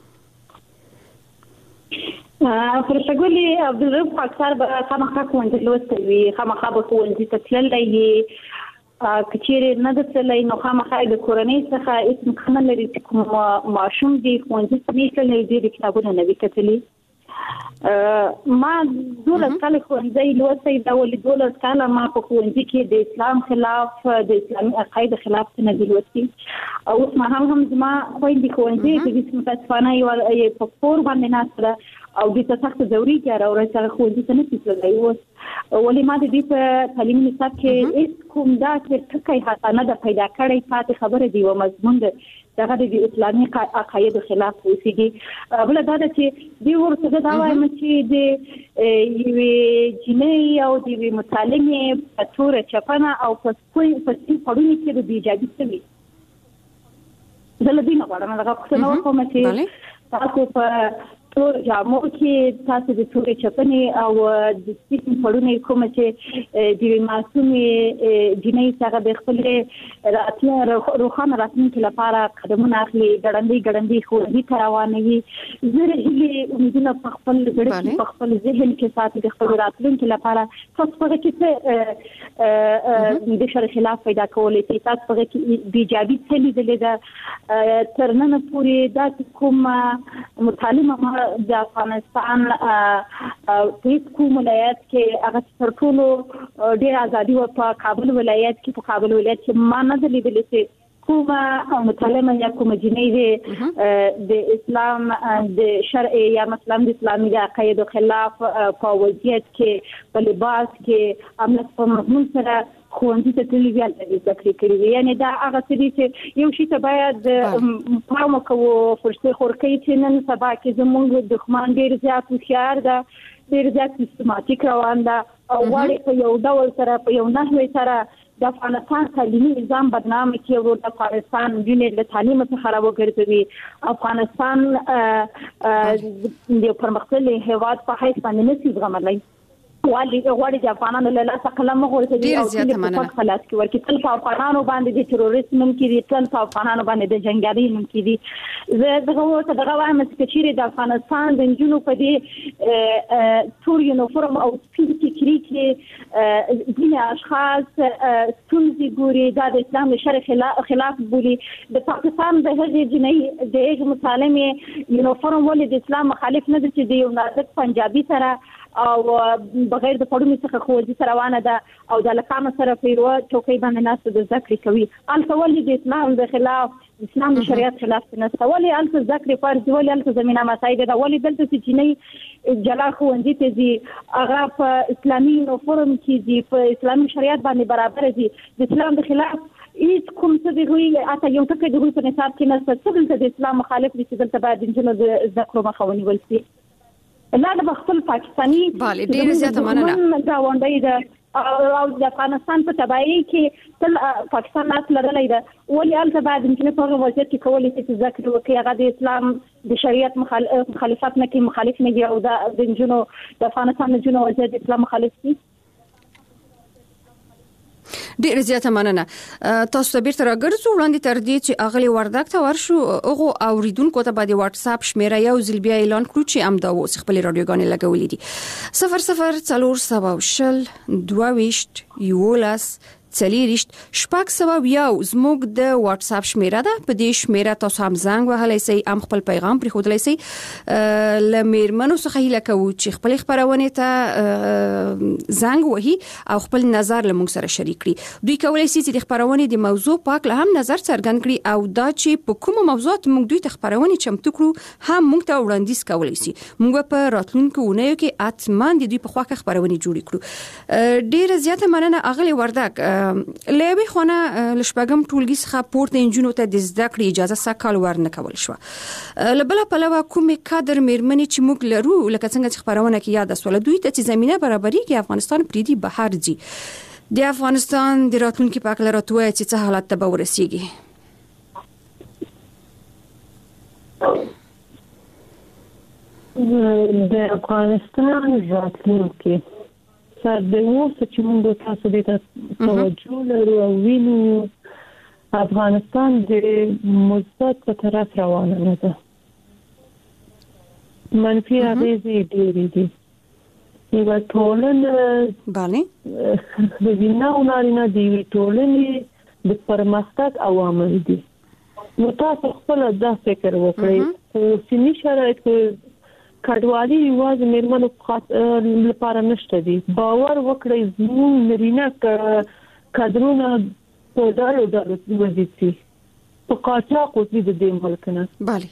فرشګولي عبدالرؤف خاکسار به خامخا کوونځ لوستوي خامخا به کوونځ ته تللی کچېره نه د تللی نو خامخا د کورنۍ څخه اسم کمل لري چې کوم ماشوم دی کوونځ ته نه تللی دی کتابونه نه وکړي ما دولت کال کوونځ لوستي دا ولې دولت کال ما په کوونځ کې د اسلام خلاف د اسلامي عقاید خلاف نه دی لوستي او ما هم زما خويندې کوونځ د اسم متاسفانه یو په کور باندې ناسره او د سخت ضروري کار او راځي خوندې ته نه تللی و ولې ما د دې په تعلیمي نصاب کې هیڅ کوم دا چې ټکي حقانه د پیدا کړې پاتې خبره دی او مضمون دغه د اسلامي عقاید خلاف وسیږي بل دا چې دی ورته دا وایم چې د یوې جنۍ او د متعلمې په تور چپنه او په سپین پړونی کې د بیجابي سوي زلدینه غواړم دا څنګه کوم چې تاسو په تور جامو کې تاسو د تورې چپنې او د سپین پړونې کوم چې د معصومې جنۍ څخه د خپل راتلونکي روخانه راتلونکي لپاره قدمونه اخلي ګړندې خو روانوي زه هیله امیدونه په خپل ګړې په خپل ذهن کې ساتي د خپل راتلونکي لپاره تاسو په کې د شر خلاف پیدا کولې چې تاسو په کې د ایجابي څه لیدلې ده ترنن پورې د کوم مطالعه د افغانستان په کوم ولایت کې هغه تر ټولو ډېر ازادي او په کابل ولایت کې ما نه لیدلې چې کومه مطالعه یا کوم جنۍ د اسلام د شرع یا مثلا د اسلامي عقاید خلاف په وضعیت کې په لباس کې امنیت په مضمون سره خوندې ته تلویزیون د ذکر کړی یعنی دا هغه څه چې یو شی ته باید پام کوو فرصت خورکې چې نن سبا کې زموږ دښمن ډیر زیات هوښیار ده ډیر زیات سیستماتیک روان ده او غواړي په یو ډول سره په یو نحوه سره د افغانستان تعلیمي نظام بدنام کړي او د افغانستان جنې د تعلیم څخه راوګرځوي افغانستان د پرمختللي هیواد په حیث باندې نشي زغملای غواړي د افغانانو له لاسه قلم غورځوي او د خلاص کې ورکی تل په افغانانو باندې د تروریست نوم کې دي تل په افغانانو باندې د جنگیالي نوم کې دي زه دغه وایم چې چیرې د افغانستان د جنونو په دې تور یونیفورم او سپین فکری کې ځینې اشخاص ستونزې ګوري د اسلام شرع خلاف بولي د پاکستان د هغې جنۍ د هغې مسالمې یونیفورم ولې د اسلام مخالف نه دي چې د یو نازک پنجابي سره او بغیر د پړونی څخه خوځي سره روانه ده او د لکانو سره پیرو چوکۍ باندې ناست د ذکر کوي التولي د اسلام د خلاف اسلام د شریعت خلاف نه ولي الته ذکر فرض ولي الته زمينه مساعد ده ولي دلته چې جنۍ جلا خوندې ته دي هغه په اسلامي یونیفورم کې دي په اسلامي شریعت باندې برابر دي د اسلام د خلاف هیڅ کوم څه دی وی اته یو ټکی د روح په نصاب کې نه څه د اسلام مخالف دي چې دلته باید جنونو د ذکر مخاوني ولسي لا د خپل پاکستاني bale ډیر زیاته مننه دا وندای ده او د افغانستان په تبعی کې تل پاکستان ناس لرلای ده ولې الته بعد چې په وضعیت کې کولای چې ذکر وکړي هغه د اسلام د شریعت مخالفت نه کوي مخالف نه دی او د جنونو د افغانستان د جنونو وضعیت اسلام مخالف دي ډیر زیاته مننه تاسو ته بیرته راګرځو وړاندې تر دې چې اغلی وردک ته ورشو هغه اوریدونکو ته باندې واتس اپ شمیره یو ځل بیا اعلان کړو چې امدا اوس خپل رادیوګانې لګولې دي 00 22 یولس چلیرشت شپږ سو یو زموږ د واتس اپ شمیره ده په دې شمیره تاسو هم زنګ وهلای شئ ام خپل پیغام پرې خودلای شئ لمیرمنو څخه هیله کوو چې خپل خبرونه ته زنګ وهي او خپل نظر له موږ سره شریک کړي دوی کولای شي چې د خبرونه د موضوع پاک له هم نظر څرګند کړي او دا چې په کومه موضوعات موږ دوی ته خبرونه چمتو کړو هم موږ ته وړاندیز کولای شي موږ په راتلونکو ونیو کې اتمان د دوی په خواکه خبرونه جوړ کړو ډیر زیاته مننه اغلی وردک لوي خونه لشپګم ټولګي څخه پورته انجنونو ته د زده کړې اجازه سکهال ورنه کول شو لبل په لوا کومه کادر میرمنې چې موږ لرو لکه څنګه چې خبرونه کې یاد اسول دوی ته چې زمينه برابرۍ کې افغانستان پریدي بهر دي د افغانستان د راتلونکي په اړه راټوي چې څه حالت ته ورسیږي د افغانستان راتلونکي سر د اوسه چې موږ تاسو دې ته توجه لرو او وینو افغانستان د مثبت په طرف روانه ده منفي اغېزې ډېرې دي یو ټولنه bale د وینا او نارینه د ټولنې د پرمختګ عوامل دي نو تاسو خپل دا فکر وکړئ چې سیمه شرایط کډوالي یوازې میرمنو لپاره نشته دي باور وکړئ زموږ نارینه کادرونه په ډالو وظیفې په قاچاق وځي د دې ملک نه bale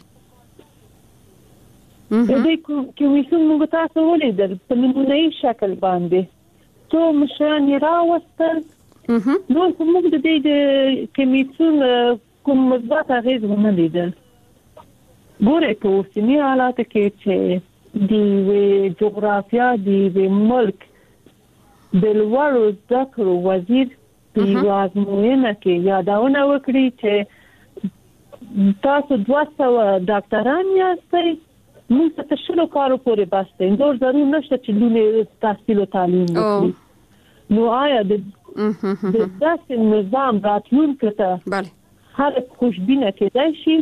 دې کومیسیون موږ تاسو ولیدل په نمونهي شکل باندې څو مشران راوستل نو موږ د دې کومیسیون کوم مثبت اغېز ونه لیدل ګوره په اوسني حالات کې چې د جغرافیا د ملک د لوړو زده کړو وزیر په وازموینه کې یادونه وکړي چې تاسو 200 ډاکټران یاستئ موږ ته شلو کارو پورې بس دی نور ضروري نشته چې لونه تحصیل او تعلیم وکړي نو آیا د داسې نظام راتلونکي ته بله خلک خوشبینه کېدای شي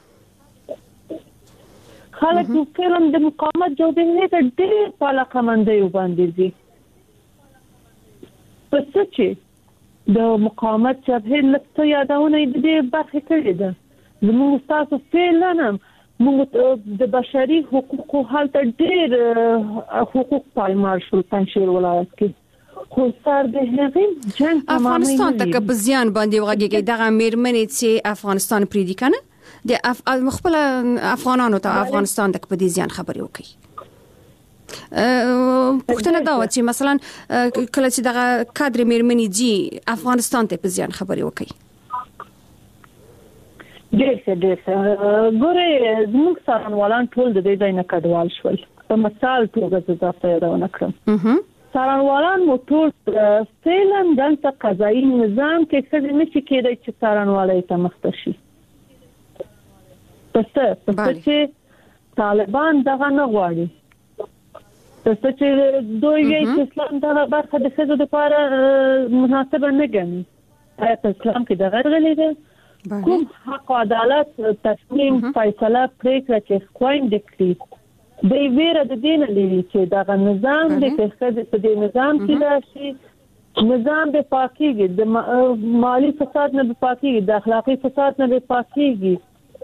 خلک فکرم د مقاومت جوړېدل ته ډېر په علاقمندۍ باندې دي پس چې د مقاومت جبهې لکه یادونه دې برخه کړې ده زموږ تاسو فعلا موږ د بشري حقوقو حالت ډېر حقوق پایمال شو پنځیر ولایت کې خو سر د هغې جنگ افغانستان ته په زیان باندې وغږیږي دغه میرمنې چې افغانستان پریدي کنه د خپل افغانانو ته افغانستان ته په دې زیان خبرې وکړي پښتنه دا و چې مثلا کله چې دغه کادر میرمنې جی افغانستان ته په زیان خبرې وکړي ډېر ګوره زموږ څارنوالان ټول د دې ځای نه کډوال شول په مثال توګه زه تاسو یادونه کړم څارنوالان مو ټول فعلا دلته قضایي نظام کې څه نشي کېدای چې څارنوالۍ ته مخته شي پس چې طالبان دغه نه غواړي پس چې دوی یې اسلام دغه برخه د ښځو لپاره مناسبه نه ګڼي په اسلام کې دغه غلې ده کوم حق او عدالت تصمیم فیصله پریکړه چې خويندې کړي د ویره د دین لري چې دغه نظام د ښځې په دې نظام کې راشي نظام به پاکيږي د مالی فساد نه به پاکيږي د اخلاقی فساد نه به پاکيږي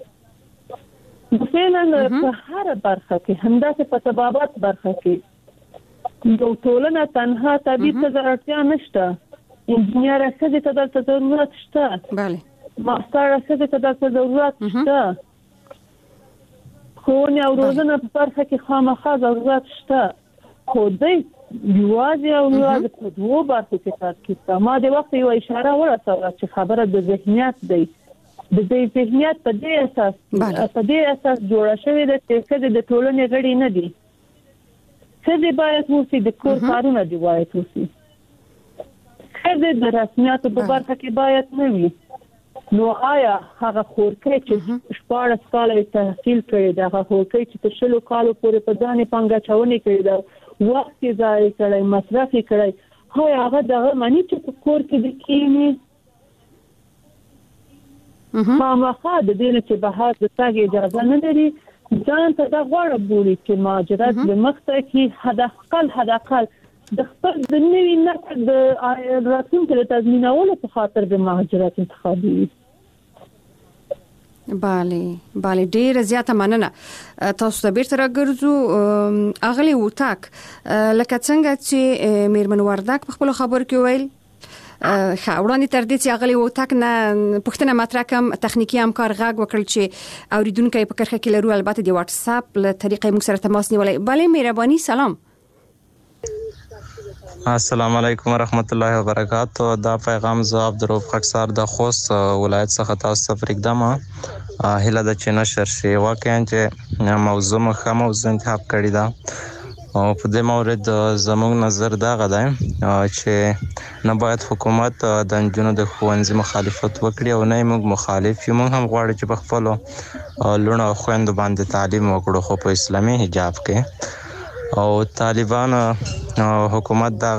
فعلا په هر برخه کې همداسې په طبابت برخه کې یو ټولنه تنها طبيب ته ضرورت نشته انجنیر څه ته ضرورت شته bale ماستر څه ته ضرورت شته خو نه روزنه په برخه کې خامخا ضرورت شته خو دې یوازې او یوازې په دوه برخو کې ترکیب ما د وخت یو اشاره ورسوله چې خبره د ذهنیت دی د دې ذهنیت په دې اساس جوړه شوې ده چې د ټولنې غړي نه دي څه باید وسی د کور کارونه دی باید وسی څه د رسمیاتو په برخه کې باید نه وي نو آیا هغه خورکې چې شپږ کال تحصیل کړی دا هغه خورکې چې شلو کالو پورې په ځانې پنګا چاوني کړی دا وخت یې ضایع کړی مصرف یې کړی هغه دغه معنی چې په کور کې د کینی خامخا د دې چې بهر د تاګ اجازه نه لري ځان ته دا غوړه بولي چې مهاجرت به مخته کې حد اقل د خپل د نوي نسل د راتلونکي د تضمینولو په خاطر د مهاجرت انتخابي bale ډیر زیاته مننه تاسو ته بیرته راګرځو اغلی وټاک لکه څنګه چې میرمن وردک په خپل خبر کې ویل وړاندې تر دې چې اغلی وټاک نه پښتنه مطرح کوم تخنیکی همکار غږ وکړل چې اوریدونکو په کرخه کې لرو البته د واتس اپ له طریقې موږ سره تماس نیولای bale مهرباني سلام السلام علیکم ورحمت الله وبرکاتہ دا پیغام زه عبدالرؤف خاکسار د خوست ولایت څخه تاسو ته پرېږدم هله د چینه شرشي واقعا چې موضوع موضوع انتخاب کړی دا او په دې مورد زموږ نظر دا غدا چې نه باید حکومت د انجونو د خوانزي مخالفت وکړي او نه موږ مخالف یو موږ هم غواړو چې په خپل لونه خويندو باندې تعلیم وکړو خو په اسلامي حجاب کې او طالبان حکومت دا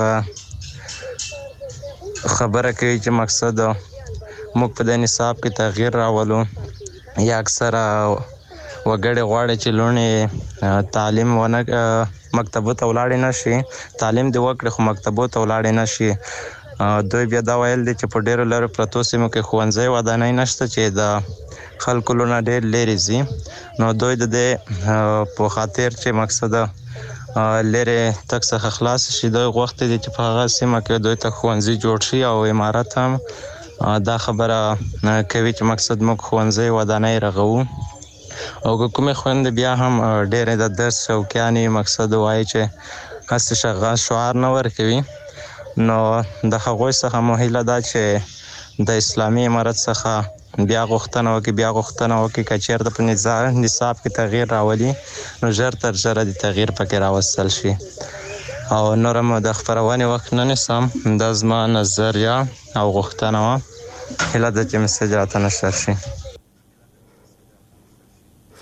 خبره کوي چې مقصد موږ په د نصاب کې تغییر راولو یا اکثر وګړي غواړي چې لونی تعلیم ونه مکتبو ته ولاړ نه شي تعلیم دی وکړي خو مکتبو ته ولاړ نه شي دوی بیا دا ویل دي چې په ډیرو لرو پروتو سیمو کې ښوونځي ودانۍ نشته چې د خلکو لونه ډیر لري زی نو دوی د په خاطر چې مقصد لره تک څخه خلاص شي دوی وخت دي چې په هغه سیمه کې دوی ته ښوونځي جوړ شي او امارات هم دا خبره کوي چې مقصد موږ ښوونځي ودانۍ رغو او کومه خويند بیا هم ډېر د درس شوقیاني مقصد وایي چې هڅه شغال شعار نه ورکوي نو د هغه څخه مهله دا چې د اسلامي امارت څخه بیا غوښتنه وکي کچیر د نصاب کې تغییر راولي نو ژر تر ژره د تغییر پکې راوستل شي او نورم د خبرونه وخت نه نسم د زما نظریه او غوښتنه هله د چې مسج راته نشر شي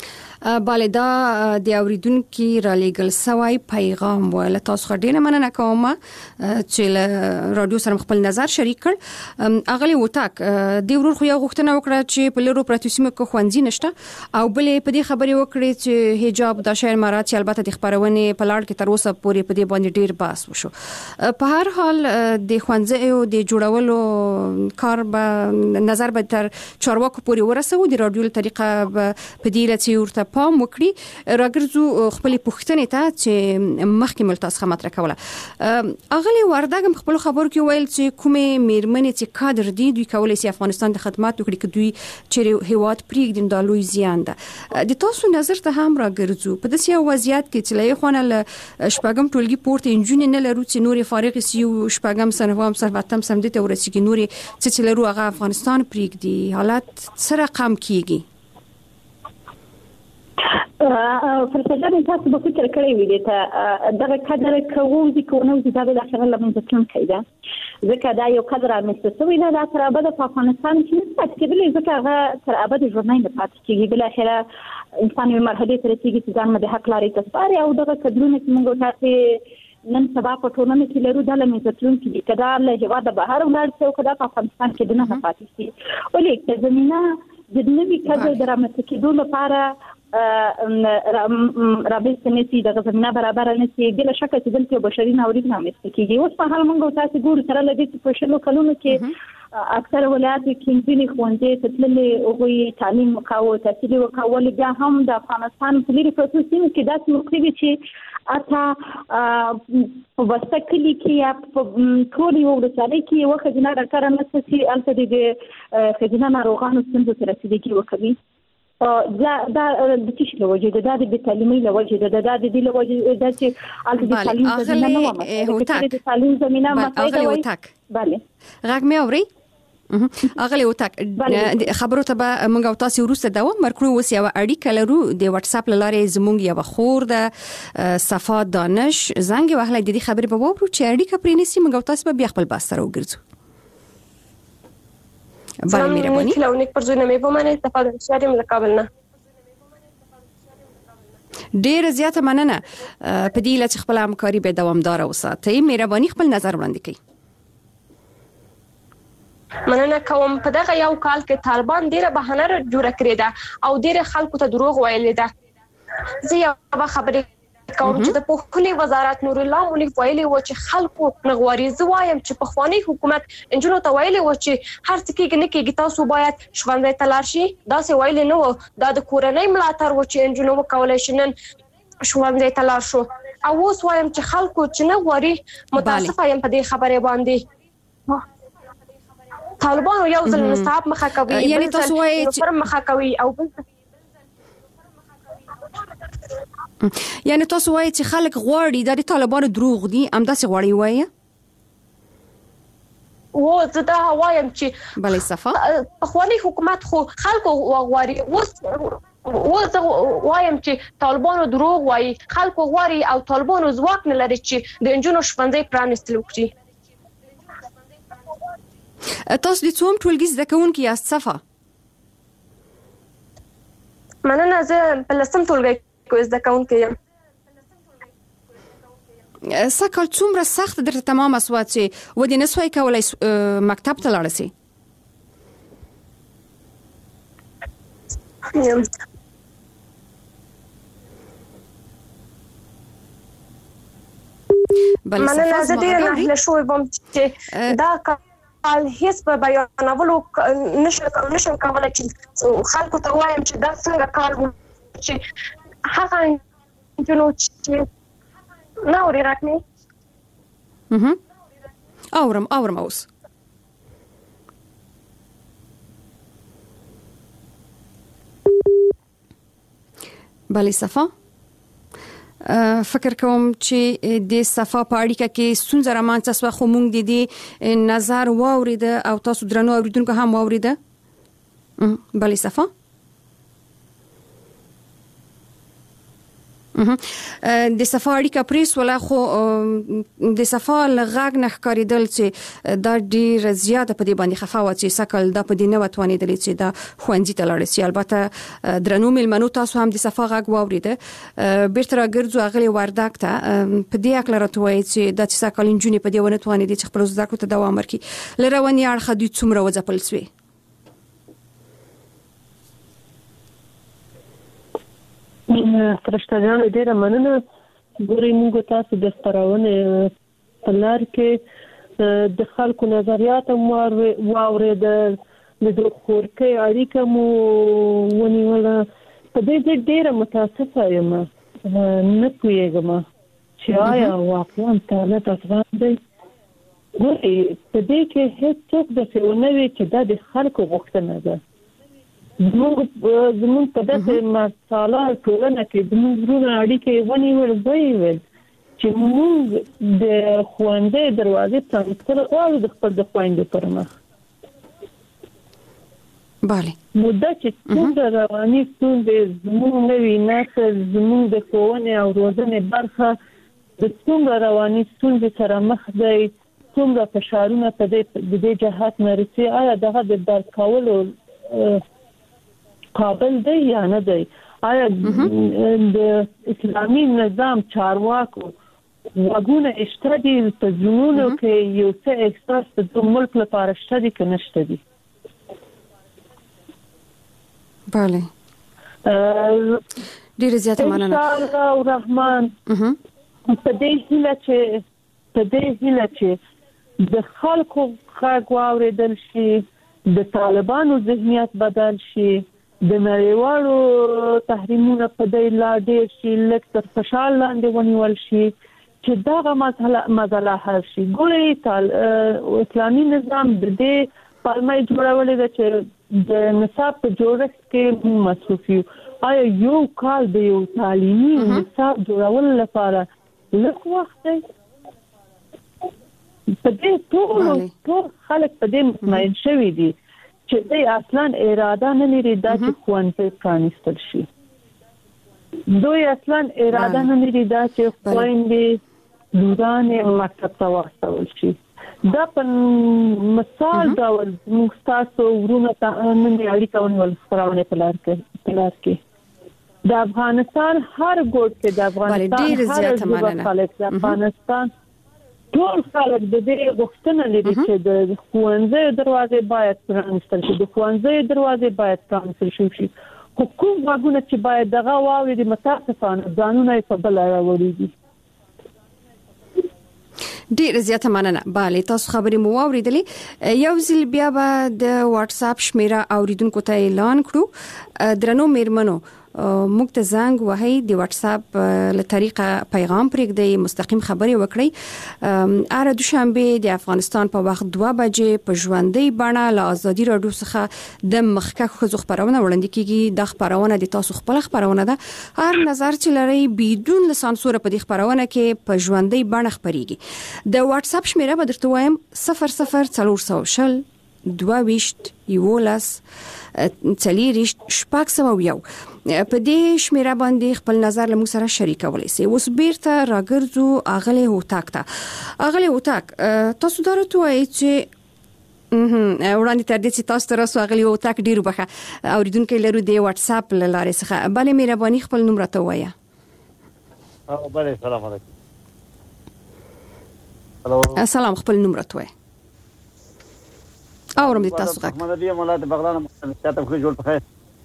bale دا د اوریدونکو را لېګل سوای پیغام ول تاسو ډېر مننه کوم چې رادیو سره خپل نظر شریک کړ. اغلی وټاک د ورور خو یو غوښتنه وکړه چې په لرو پراتوسیمه کې خوندې نشته او بلې په دې خبرې وکړې چې حجاب د شهر مراد چې البته د خبرونه په لاړ کې تر اوسه پورې په دې باندې ډېر بحث وشو. په هر حال د خوندې د جوړولو کار به نظر به تر چارواکو پورې ورسو. د رادیو طریقه په دې لته ورته پام وکړي راګرځو خپل پوښتنې ته چې مخکې ملتاس خمت راکوله. اغلی ورداګم خپل خبرو کې ویل چې کومې میرمنې چې کادر دي دوی کولای شي افغانستان د خدمات وکړي چې دوی چې هیواد پریږدي د لوی زیان ده. د تاسو نظر ته هم راګرځو په داسې وضعیت کې چې لای خونه ل شپږم ټولګي پورته انجونې نه لرو چې نورې فارغ سي او شپږم سنوام سنواتم سم دي ته ورسېږي نورې چې لرو هغه افغانستان پریږدي. حالات سره کم کیږي. فرصتونه تاسو به فکر کړی وي ته دغه قدر کوو چې کوو چې دا د اخر لمن ځکه کیده ځکه دا یو قدر مستوي نه دا تر ابد په افغانستان کې پات کېدلی ځکه هغه تر ابد ژوندۍ نه پات کېږي. بل اخره انسان یو مرحله ته رسیږي چې ځان د حق لارې تسپاري او دغه قدرونه چې موږ تاسو نن سبا په ټولنه کې لرو د لمنځتلون کې کدا له هوا د بهر ولاړ څو کدا په افغانستان کې د نه پاتې شي. ولې چې زمينه د نوي کډه درامت کېدو لپاره رابط نسی د زمينه برابر نسی بل شک چې دلته بشري ناورین نامست کیږي. اوس په حال موږ تاسو ګورو سره لګي په شلو کلونو کې اکثر ولایت کې ځینې خوندې تتللې او تعلیم مکاو تحصیل وکول بیا هم د افغانستان په لري پروسس کې داسې مختلفي چې اته په وسکلی کې یا په ټول یو ورسره کې وخت نه راکړه نه چې الته د خزینه ناروغانو څنګه سره رسیدګي وکړي. دا د تشې له وجې د د تعلیمي له وجې د دې له وجې د چې الته د تعلیم زمينه نه و د تعلیم زمينه مسایل بله غږ مې اوري اغلی وټاک خبرو ته به موږ او تاسو ورسته دوام ورکړو. اوس یو اړیکه لرو د واتس اپ لارې زموږ یو خور د صفا دانش زنګ وهله د دې خبرې په وورو چې اړیکه پرې نسی موږ او تاسو به بیا خپل بحث سره وګرځو. سلام مهرباني کلونیک پر زونه مې په معنی استفاده شارم لقابل نه ډېر زیاته مننه په دې لچ خپل همکاري به دوامدار وساتئ. مهرباني خپل نظر وړاندې کړئ. مننه کوم. په دغه یو کال کې طالبان ډیره بهانه جوړه کړې ده او ډیره خلکو ته دروغ ویلي ده. زه یو خبره کوم چې د پوهنې وزارت نور الله مولوی ویلي و چې خلکو نغواري زوایم چې په خواني حکومت انجنونو ته ویلي و چې هر څه کې نه کېږي تاسو باید ښوونځي ته لاړ شئ. دا څه ویلي نه و. دا د کورنۍ ملاتړ و چې انجنونو وکولای شي نن ښوونځي ته لاړ شو. او اوس وایم چې خلکو چې نغواري متاسفه یم په دې خبره باندې طالبان یو ځل نصاب مخه کوي یعنی تاسو وایي چې مخه کوي او یعنی تاسو وایي چې خلک غواړي د طالبانو دروغ دي همداسې غواړي وایي و زه دا وایم چې بلې صفه خواني حکومت خو خلکو غواړي زه وایم چې طالبانو دروغ وایي خلکو غواړي او طالبانو ځواک نه لري چې د انجونو ښوونځي پرانیستل وکړي. تاسو د څوم ټولګي زده کوونکي یاست صفه؟ مننه زه په لسم ټولګي کې زده کوونکي یم. سکه څومره سخت درته تمام اسوات چې ودی نسوي کولای مکتب ته لاړ شي؟ مننه زه ډیر نه شوم چې دا حال هیڅ په بیانولو نشم کولای چې خلکو ته وایم چې دا څنګه کار و چې هغه جنو چې ناوري راکني اورم اوس بلې صفه فکر کوم چې د صفه په اړیکه کې ستونزه رامنځته شوه خو موږ د دې نظر واوریده او تاسو درنو اوریدونکو هم واوریده. بلې صفه د صفا اړیکه پریس ولا خو د صفا لغاګ نه ښکاریدل چې دا ډیر زیاته په دې باندې خفاوه چې سکل دا په دې نه وتوانې دلی چې دا خوندې ته لاړ شي. البته درنو ملمنو تاسو هم د صفا غاګ واوریده بیرته راګرځو اغلی ورداک ته په دې اکل راتوي چې د سکل انجونی په دې ونه توانې دي چې خپل زده کړو ته دوام ورکړي لرواني اړخ دوی څومره وځپل سوی. فرشته جان ډیره مننه. ګورې موږ تاسو د خبرونه په لار کې د خلکو نظریات واوریدل د خورکې اړیکه مو ونیوله. په دې ډیره متاسفه یم نه پوهیږم چې آیا واقعا طالب افغان دی. ګورې په دې کې هیڅ د څه چې دا د خلکو غوښتنه ده. زموږ په داسې مساله ټولنه کې زموږ ورونه اړیکې ونیول ویل چې موږ د خوندې دروازې پرانیستل غواړو د خپل د خویندو پر مخ. بله مدته چې څومره رواني ستونزې زموږ نوي نسل زموږ د ښوونې او روزنې برخه د څومره رواني ستونزې سره مخ دی څومره فشارونه په دې جهت نه رسي آیا دغه د درک کولو قابل دی یا نه دی. آیا د اسلامي نظام چارواکو وګونه اشته دي په ژوندونو کې یو څه احساس د ملک لپاره شته دي که نشته دي. بله ډیر زیاته مننه. انشاءالله الرحمن په دې هیله چې د خلکو غږ واوریدل شي د طالبانو ذهنیت بدل شي د نړیوالو تحریمونو په دې لا ډیر شي لکه تر فشار لاندې ونیول شي چې دغه مسله حل شي. ګورې اسلامي نظام د دې پالمه جوړولې ده چې د نصاب په جوړښت کې مصروف یو. آیا یو کال د یو تعلیمي نصاب جوړول لپاره لږ وخت دی؟ په دې ټول خلک په دې مطمئن شوي دي چې دوی اصلا اراده نه لري دا چې ښوونځي پرانیستل شي. دوی اصلا اراده نه لري دا چې خویندې لورانې مکتب ته واستول شي. دا په مثال ډول موږ تاسو ورونه ته نن اړیکه ونیول خبرونه په لار کې د افغانستان هر ګوټ کې د افغانستان د افغانستان ټول خلک د دې غوښتنه لري چې د ښوونځي دروازې باید پرانیستل شي. د ښوونځي دروازې باید پرانیستل شي. خو کوم وګونه چې باید دغه واوري متاسفانه ځانونه یې په بل راوړي دي. ډیر زیاته مننه. bale تاسو خبرې مو واوریدلې. یو ځل بیا به د واتس اپ شمیره اوریدونکو ته اعلان کړو. درنو میرمنو موږ ته زنګ وهي د واتس اپ له طریقه پیغام پرېږدئ مستقیم خبرې وکړئ. اره دوشنبه د افغانستان په وخت 2 بجې په ژوندۍ بڼه له ازادي رادیو څخه د مخکښ خزو خبرونه وړاندې کیږي. د خبرونه د تاسو خپل خبرونه ده. هر نظر چې لري بدون سانسور په دې خبرونه کې په ژوندۍ بڼه خبريږي. د واتس اپ شمیره به درته وایم 00400 22 یولس چلیریشت شپږ سوه یو. په دې شمیره باندې خپل نظر له موږ سره شریکولی سي. اوس بیرته راګرځو اغلی هوتاک ته. اغلی هوتاک تاسو دا راته وایئ چې وړاندې تر دې چې تاسو ته راسو اغلی هوتاک ډېر وبخښه اورېدونکی لرو د واتس اپ له لارې څخه. بلې مهرباني خپل نوم راته ووایه. بلې سلام علیکم. سلام خپل نوم راته وایه. اورم دي تاسو غږ. محمد علي مولا د بغلان مستعتب خو جوړ پخې.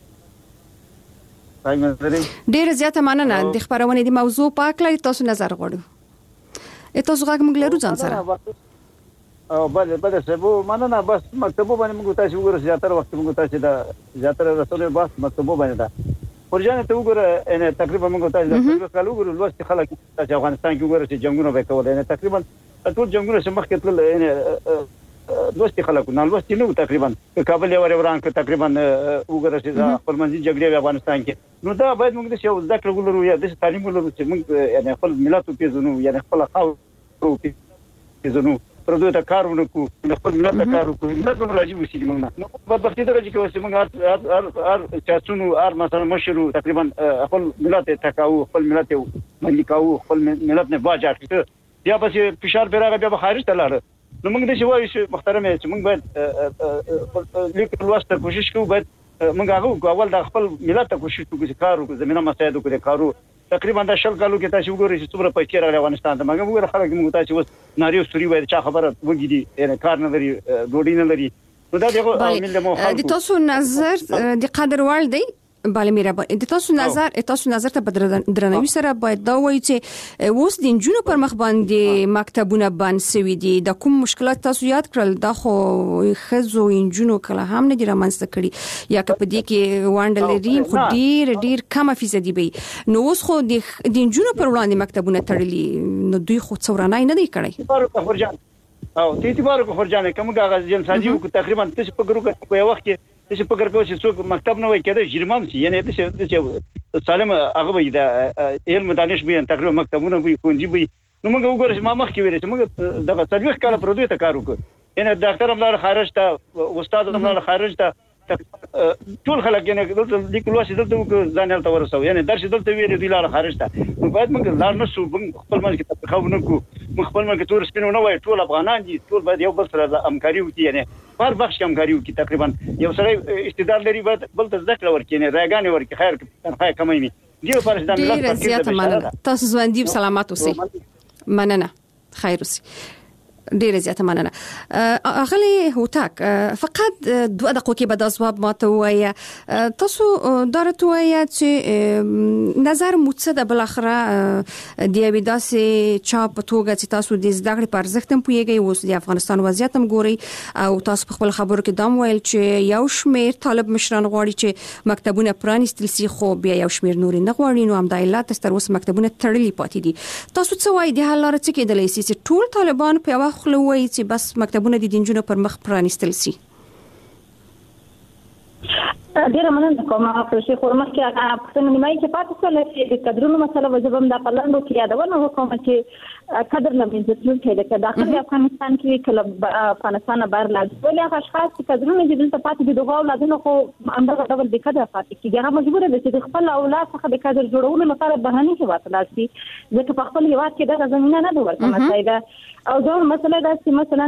ډیر زیاته مننه. د خبرونه د موضوع پاک لري تاسو نظر غواړو. تاسو غږ موږ لرو ځان سره. او بل سبو مننه بس مکتبو باندې موږ تاسو وګورئ زیاتره وخت موږ تاسو د زیاتره رسول بس مکتبو باندې دا. ورجانه ته وګورئ ان تقریبا موږ تاسو د کالو وګورئ لوست خلک چې افغانستان کې وګورئ چې جنگونه به کول. ان تقریبا ټول جنگونه چې مخکې تل ان دوستي خلکو نه لوستي نو تقریبا کابل یو وران کې تقریبا وګورئ چې خپلمنځي جګړې افغانستان کې نو دا باید موږ د یو ذکر ولرو یا د تعلیم ولرو چې موږ یعنی خپل ملت پیژنو یعنی خپل خاور پیژنو پردو ته کار ونکو خپل ملت ته کار وکړو دا کوم راځي وسیږي موږ نو په بدبختي درجه کې اوس موږ هر چاسونو هر مثلا مشرو تقریبا خپل ملت ته تکاو خپل ملت ته ملکاو خپل ملت نه باج اخیسته یا بس فشار بیرغه بیا خارج ته لاړ نو موږ د شوای شو محترمه چې موږ باید لیکل واسطه کوشش کوو باید موږ هغه اول د خپل ملت ته کوشش کوو چې کار وکړو زمينه مساعد وکړو کارو تقریبا د شل کالو کې تاسو وګورئ چې څومره پیسې راغلي افغانستان ته موږ وګورئ خلک موږ تاسو اوس ناری او سوري وایي چې خبره وګړي یعنی کار نه لري ډوډۍ نه لري نو دا دغه عامل مو خلک د تاسو نظر د قدر وړ دی bale میرا د تاسو نظر ته درنوي سره باید دا وایي چې اوس د انجونو پر مخ باندې مکتبونه بند سوي دي د کوم مشکلات تاسو یاد کړل دا خو خزو انجونو کله هم نه دي رامنځته کړي یا که په دې کې وانډ لري خو ډیر کم فیصدي وي نو اوس خو د انجونو پر وړاندې مکتبونه تړلي نو دوی خو څورانای نه دی کړی او اعتبار کو فرجانه کوم غاغ جنساجي کو تقریبا تاسو په ګرو کې په وخت کې چې فکر کوئ چې څوک مکتب نه وای کېده جرمان شي یعنی چې سالم هغه وي د علم دانش به تقریبا مکتبونه وي کونجي وي نو موږ وګورئ چې ما مخ کې ویل چې موږ د څلويخ کال پردوی ته کار وکړو یعنی ډاکټر املار خارج ته استاد املار خارج ته ټول خلک یعنی دلته لیکلو چې دلته ځانل ته ورسو یعنی درس دلته ویل دی لار خارج ته نو باید موږ لار نه سو خپل منځ کې تخاونه کو خپل منځ کې تور سپینو نه وای ټول افغانان دي ټول باید یو بل سره همکاري وکړي یعنی هر بخش همکاري وکړي تقریبا یو سره استعداد لري باید بل ته ذکر ورکړي نه راګانې ورکړي خیر تنخواه کمای نه دی په فرض د ملت ډیر زیاته مننه تاسو ژوندۍ سلامات اوسئ مننه خیر اوسئ ډیر زیاته مننه اغلی هوتاک فقط 2 دقیقې کې به د ځواب ماته وایي تاسو درته وایي چې نظر متصد بل اخره د یویداسې چا په توګه چې تاسو د زده کړې پر ارزښت هم پوهیږئ اوس د افغانستان وضعیت هم ګوري او تاسو په خپل خبرو کې دام ویل چې یو شمیر طالب مشران غواړي چې مکتبونه پرانیستل سي خو بیا یو شمیر نور نه غواړي نو هم د علت تر اوسه مکتبونه تړلي پاتې دي تاسو څه وایي د حل لاره څه کېدلی سي چې ټول طالبان په خلوي چې بس مکتبونه د دینجونو پر مخ پرانیستل سي ډیره مننه کوم چې خورمخ کې پښتون نیمای کې پاتې سول چې د قدرونو مسله وجبم د پلانو کې یادونه وکوم چې قدر لمن ځتلو کې د داخلي افغانستان کې کله افغانستان بهر لاګ ولې اشخاص چې قدرونه د دلته پاتې د دوه اولادونو خو اندازه ډول د قدر پاتې کیږي هغه مجبور دي چې خپل اولاد څخه د قدر جوړولو لپاره بهانه کې واتل شي ځکه په خپل هیواد کې د زمينه نه ورته مسایده او دا مسله ده چې مثلا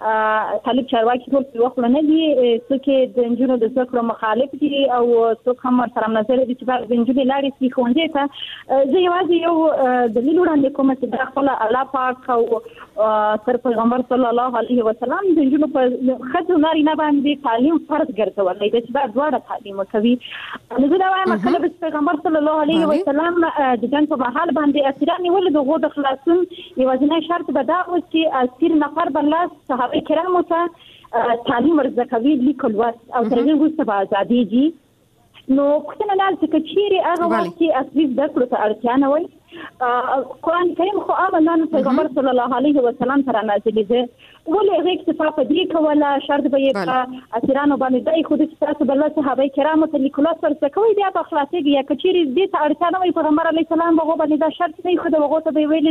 طالب چارواکي ټول په وخت نه دي چې د انجونو د ذکر مخالف دي او څوک هم سره نظر دي چې د انجونو لاري سي خوندې ته زه یوازې یو دلیل وړاندې کوم چې د خپل الله پاک او سر پیغمبر صلی الله علیه وسلم د انجونو په خځو ناري نه باندې تعلیم فرض ګرځول دی چې دا دواړه تعلیم کوي نو زه دا وایم چې پیغمبر صلی الله علیه وسلم د جنگ په حال باندې اسیران ولې د غوډ خلاصون یوازینی شرط به دا و چې اسیر نفر بل صحابه کرامو ته تعلیم ورزکوي لیکل واس او ترغیب وسته په ازادي دي نو کله نه چې کچيري هغه وخت چې اصلي د کړو ته اړتیا نه وي قرآن کریم خو امنان پیغمبر صلی الله علیه وسلم تر نازل دي ولې هغه اکتفا په دې کوله شرط به یې په اسیرانو باندې دای خو د تاسو بل صحابه کرامو ته لیکل واس ورزکوي بیا په خلاصيږي یا کچيري دې ته اړتیا نه وي پیغمبر علیه السلام هغه باندې دا شرط نه خو دغه ته ویل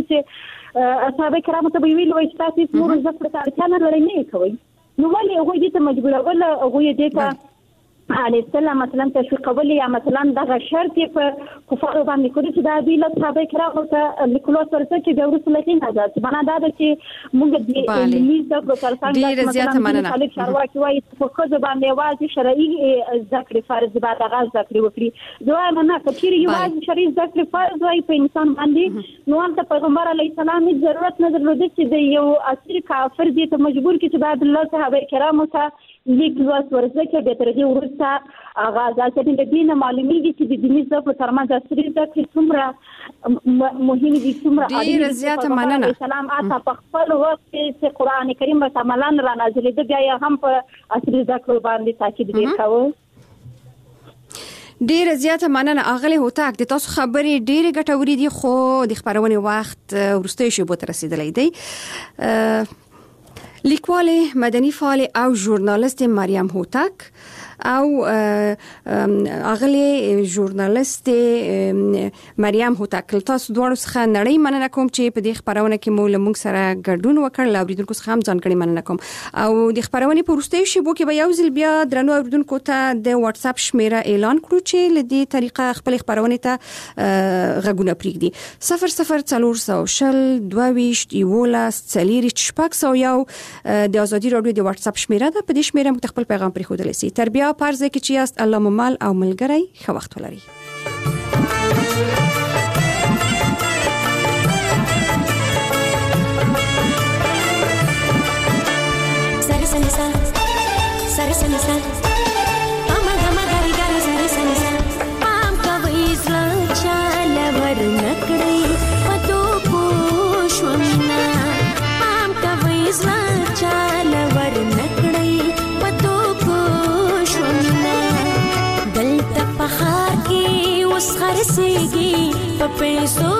چې صحابه کرامو ته ویل وي چې تاسو مور زکړه ته اړتیا نه لرئ نه کوي نو ولې هغه دې ته مجبور ولا هغه دې ته علي السلام مثلا تشویقول یا مثلا دغه شرط په کفار باندې کوي چې دا دی له صحابه کرامو ته لیکلو ورته چې د رسول الله نه ځات معنا دا ده چې موږ د علمي ذکر تر څنګ مثلا خالد شارواکي وايي په کوزه باندې واځي شرعي ذکر فرض به دغه ذکر وکړي دوه نه کچيري یوازې شرعي ذکر فرض وايي په انسان باندې نو هم پیغمبر علی السلام ضرورت نه درلود چې د یو اسیر کافر دي ته مجبور کړي چې بعد الله صحابه کرامو ته لیکل ورزکه به ترغه ورسته اغاز چې د دین معلومیږي چې د دیني ځکه ترمنځ اصلي ځکه څومره مهم دي څومره ډیر زیاته مننه سلام اته په خپل وخت چې قران کریم په عملان را نازل دی بیا هم په اصلي ځکه باندې تاکید وکاو ډیر زیاته مننه اغلی هوتاک د تاسو خبرې ډیر ګټورې دي خو د خبرونې وخت ورستۍ شو به رسیدلې دی لیکواله مدني فعال او ژورنالیست مریم هوتاک او اغلی ژورنالیست مریم هوتک تاسو دواړو څخه نړۍ مننه کوم چې په دې خبرونه کې مو لمونږ سره ګډون وکړ. اوریدونکو څخه هم ځانګړي مننه کوم. او د خبرونه په وروستیو شیبو کې به یو ځل بیا درنو اوریدونکو ته د واتس اپ شمیره اعلان کړو چې لدې طریقه خپل خبرونه ته غږونه پریږدي. 00402212 د ازادي رادیو د واتس اپ شمیره ده. په دې شمیره موږ خپل پیغام پرېښودلی سي. تر بیا پرځه کې چې یاست الله ممال او ملګری ښه وخت ولري. خرسيږي په پیسو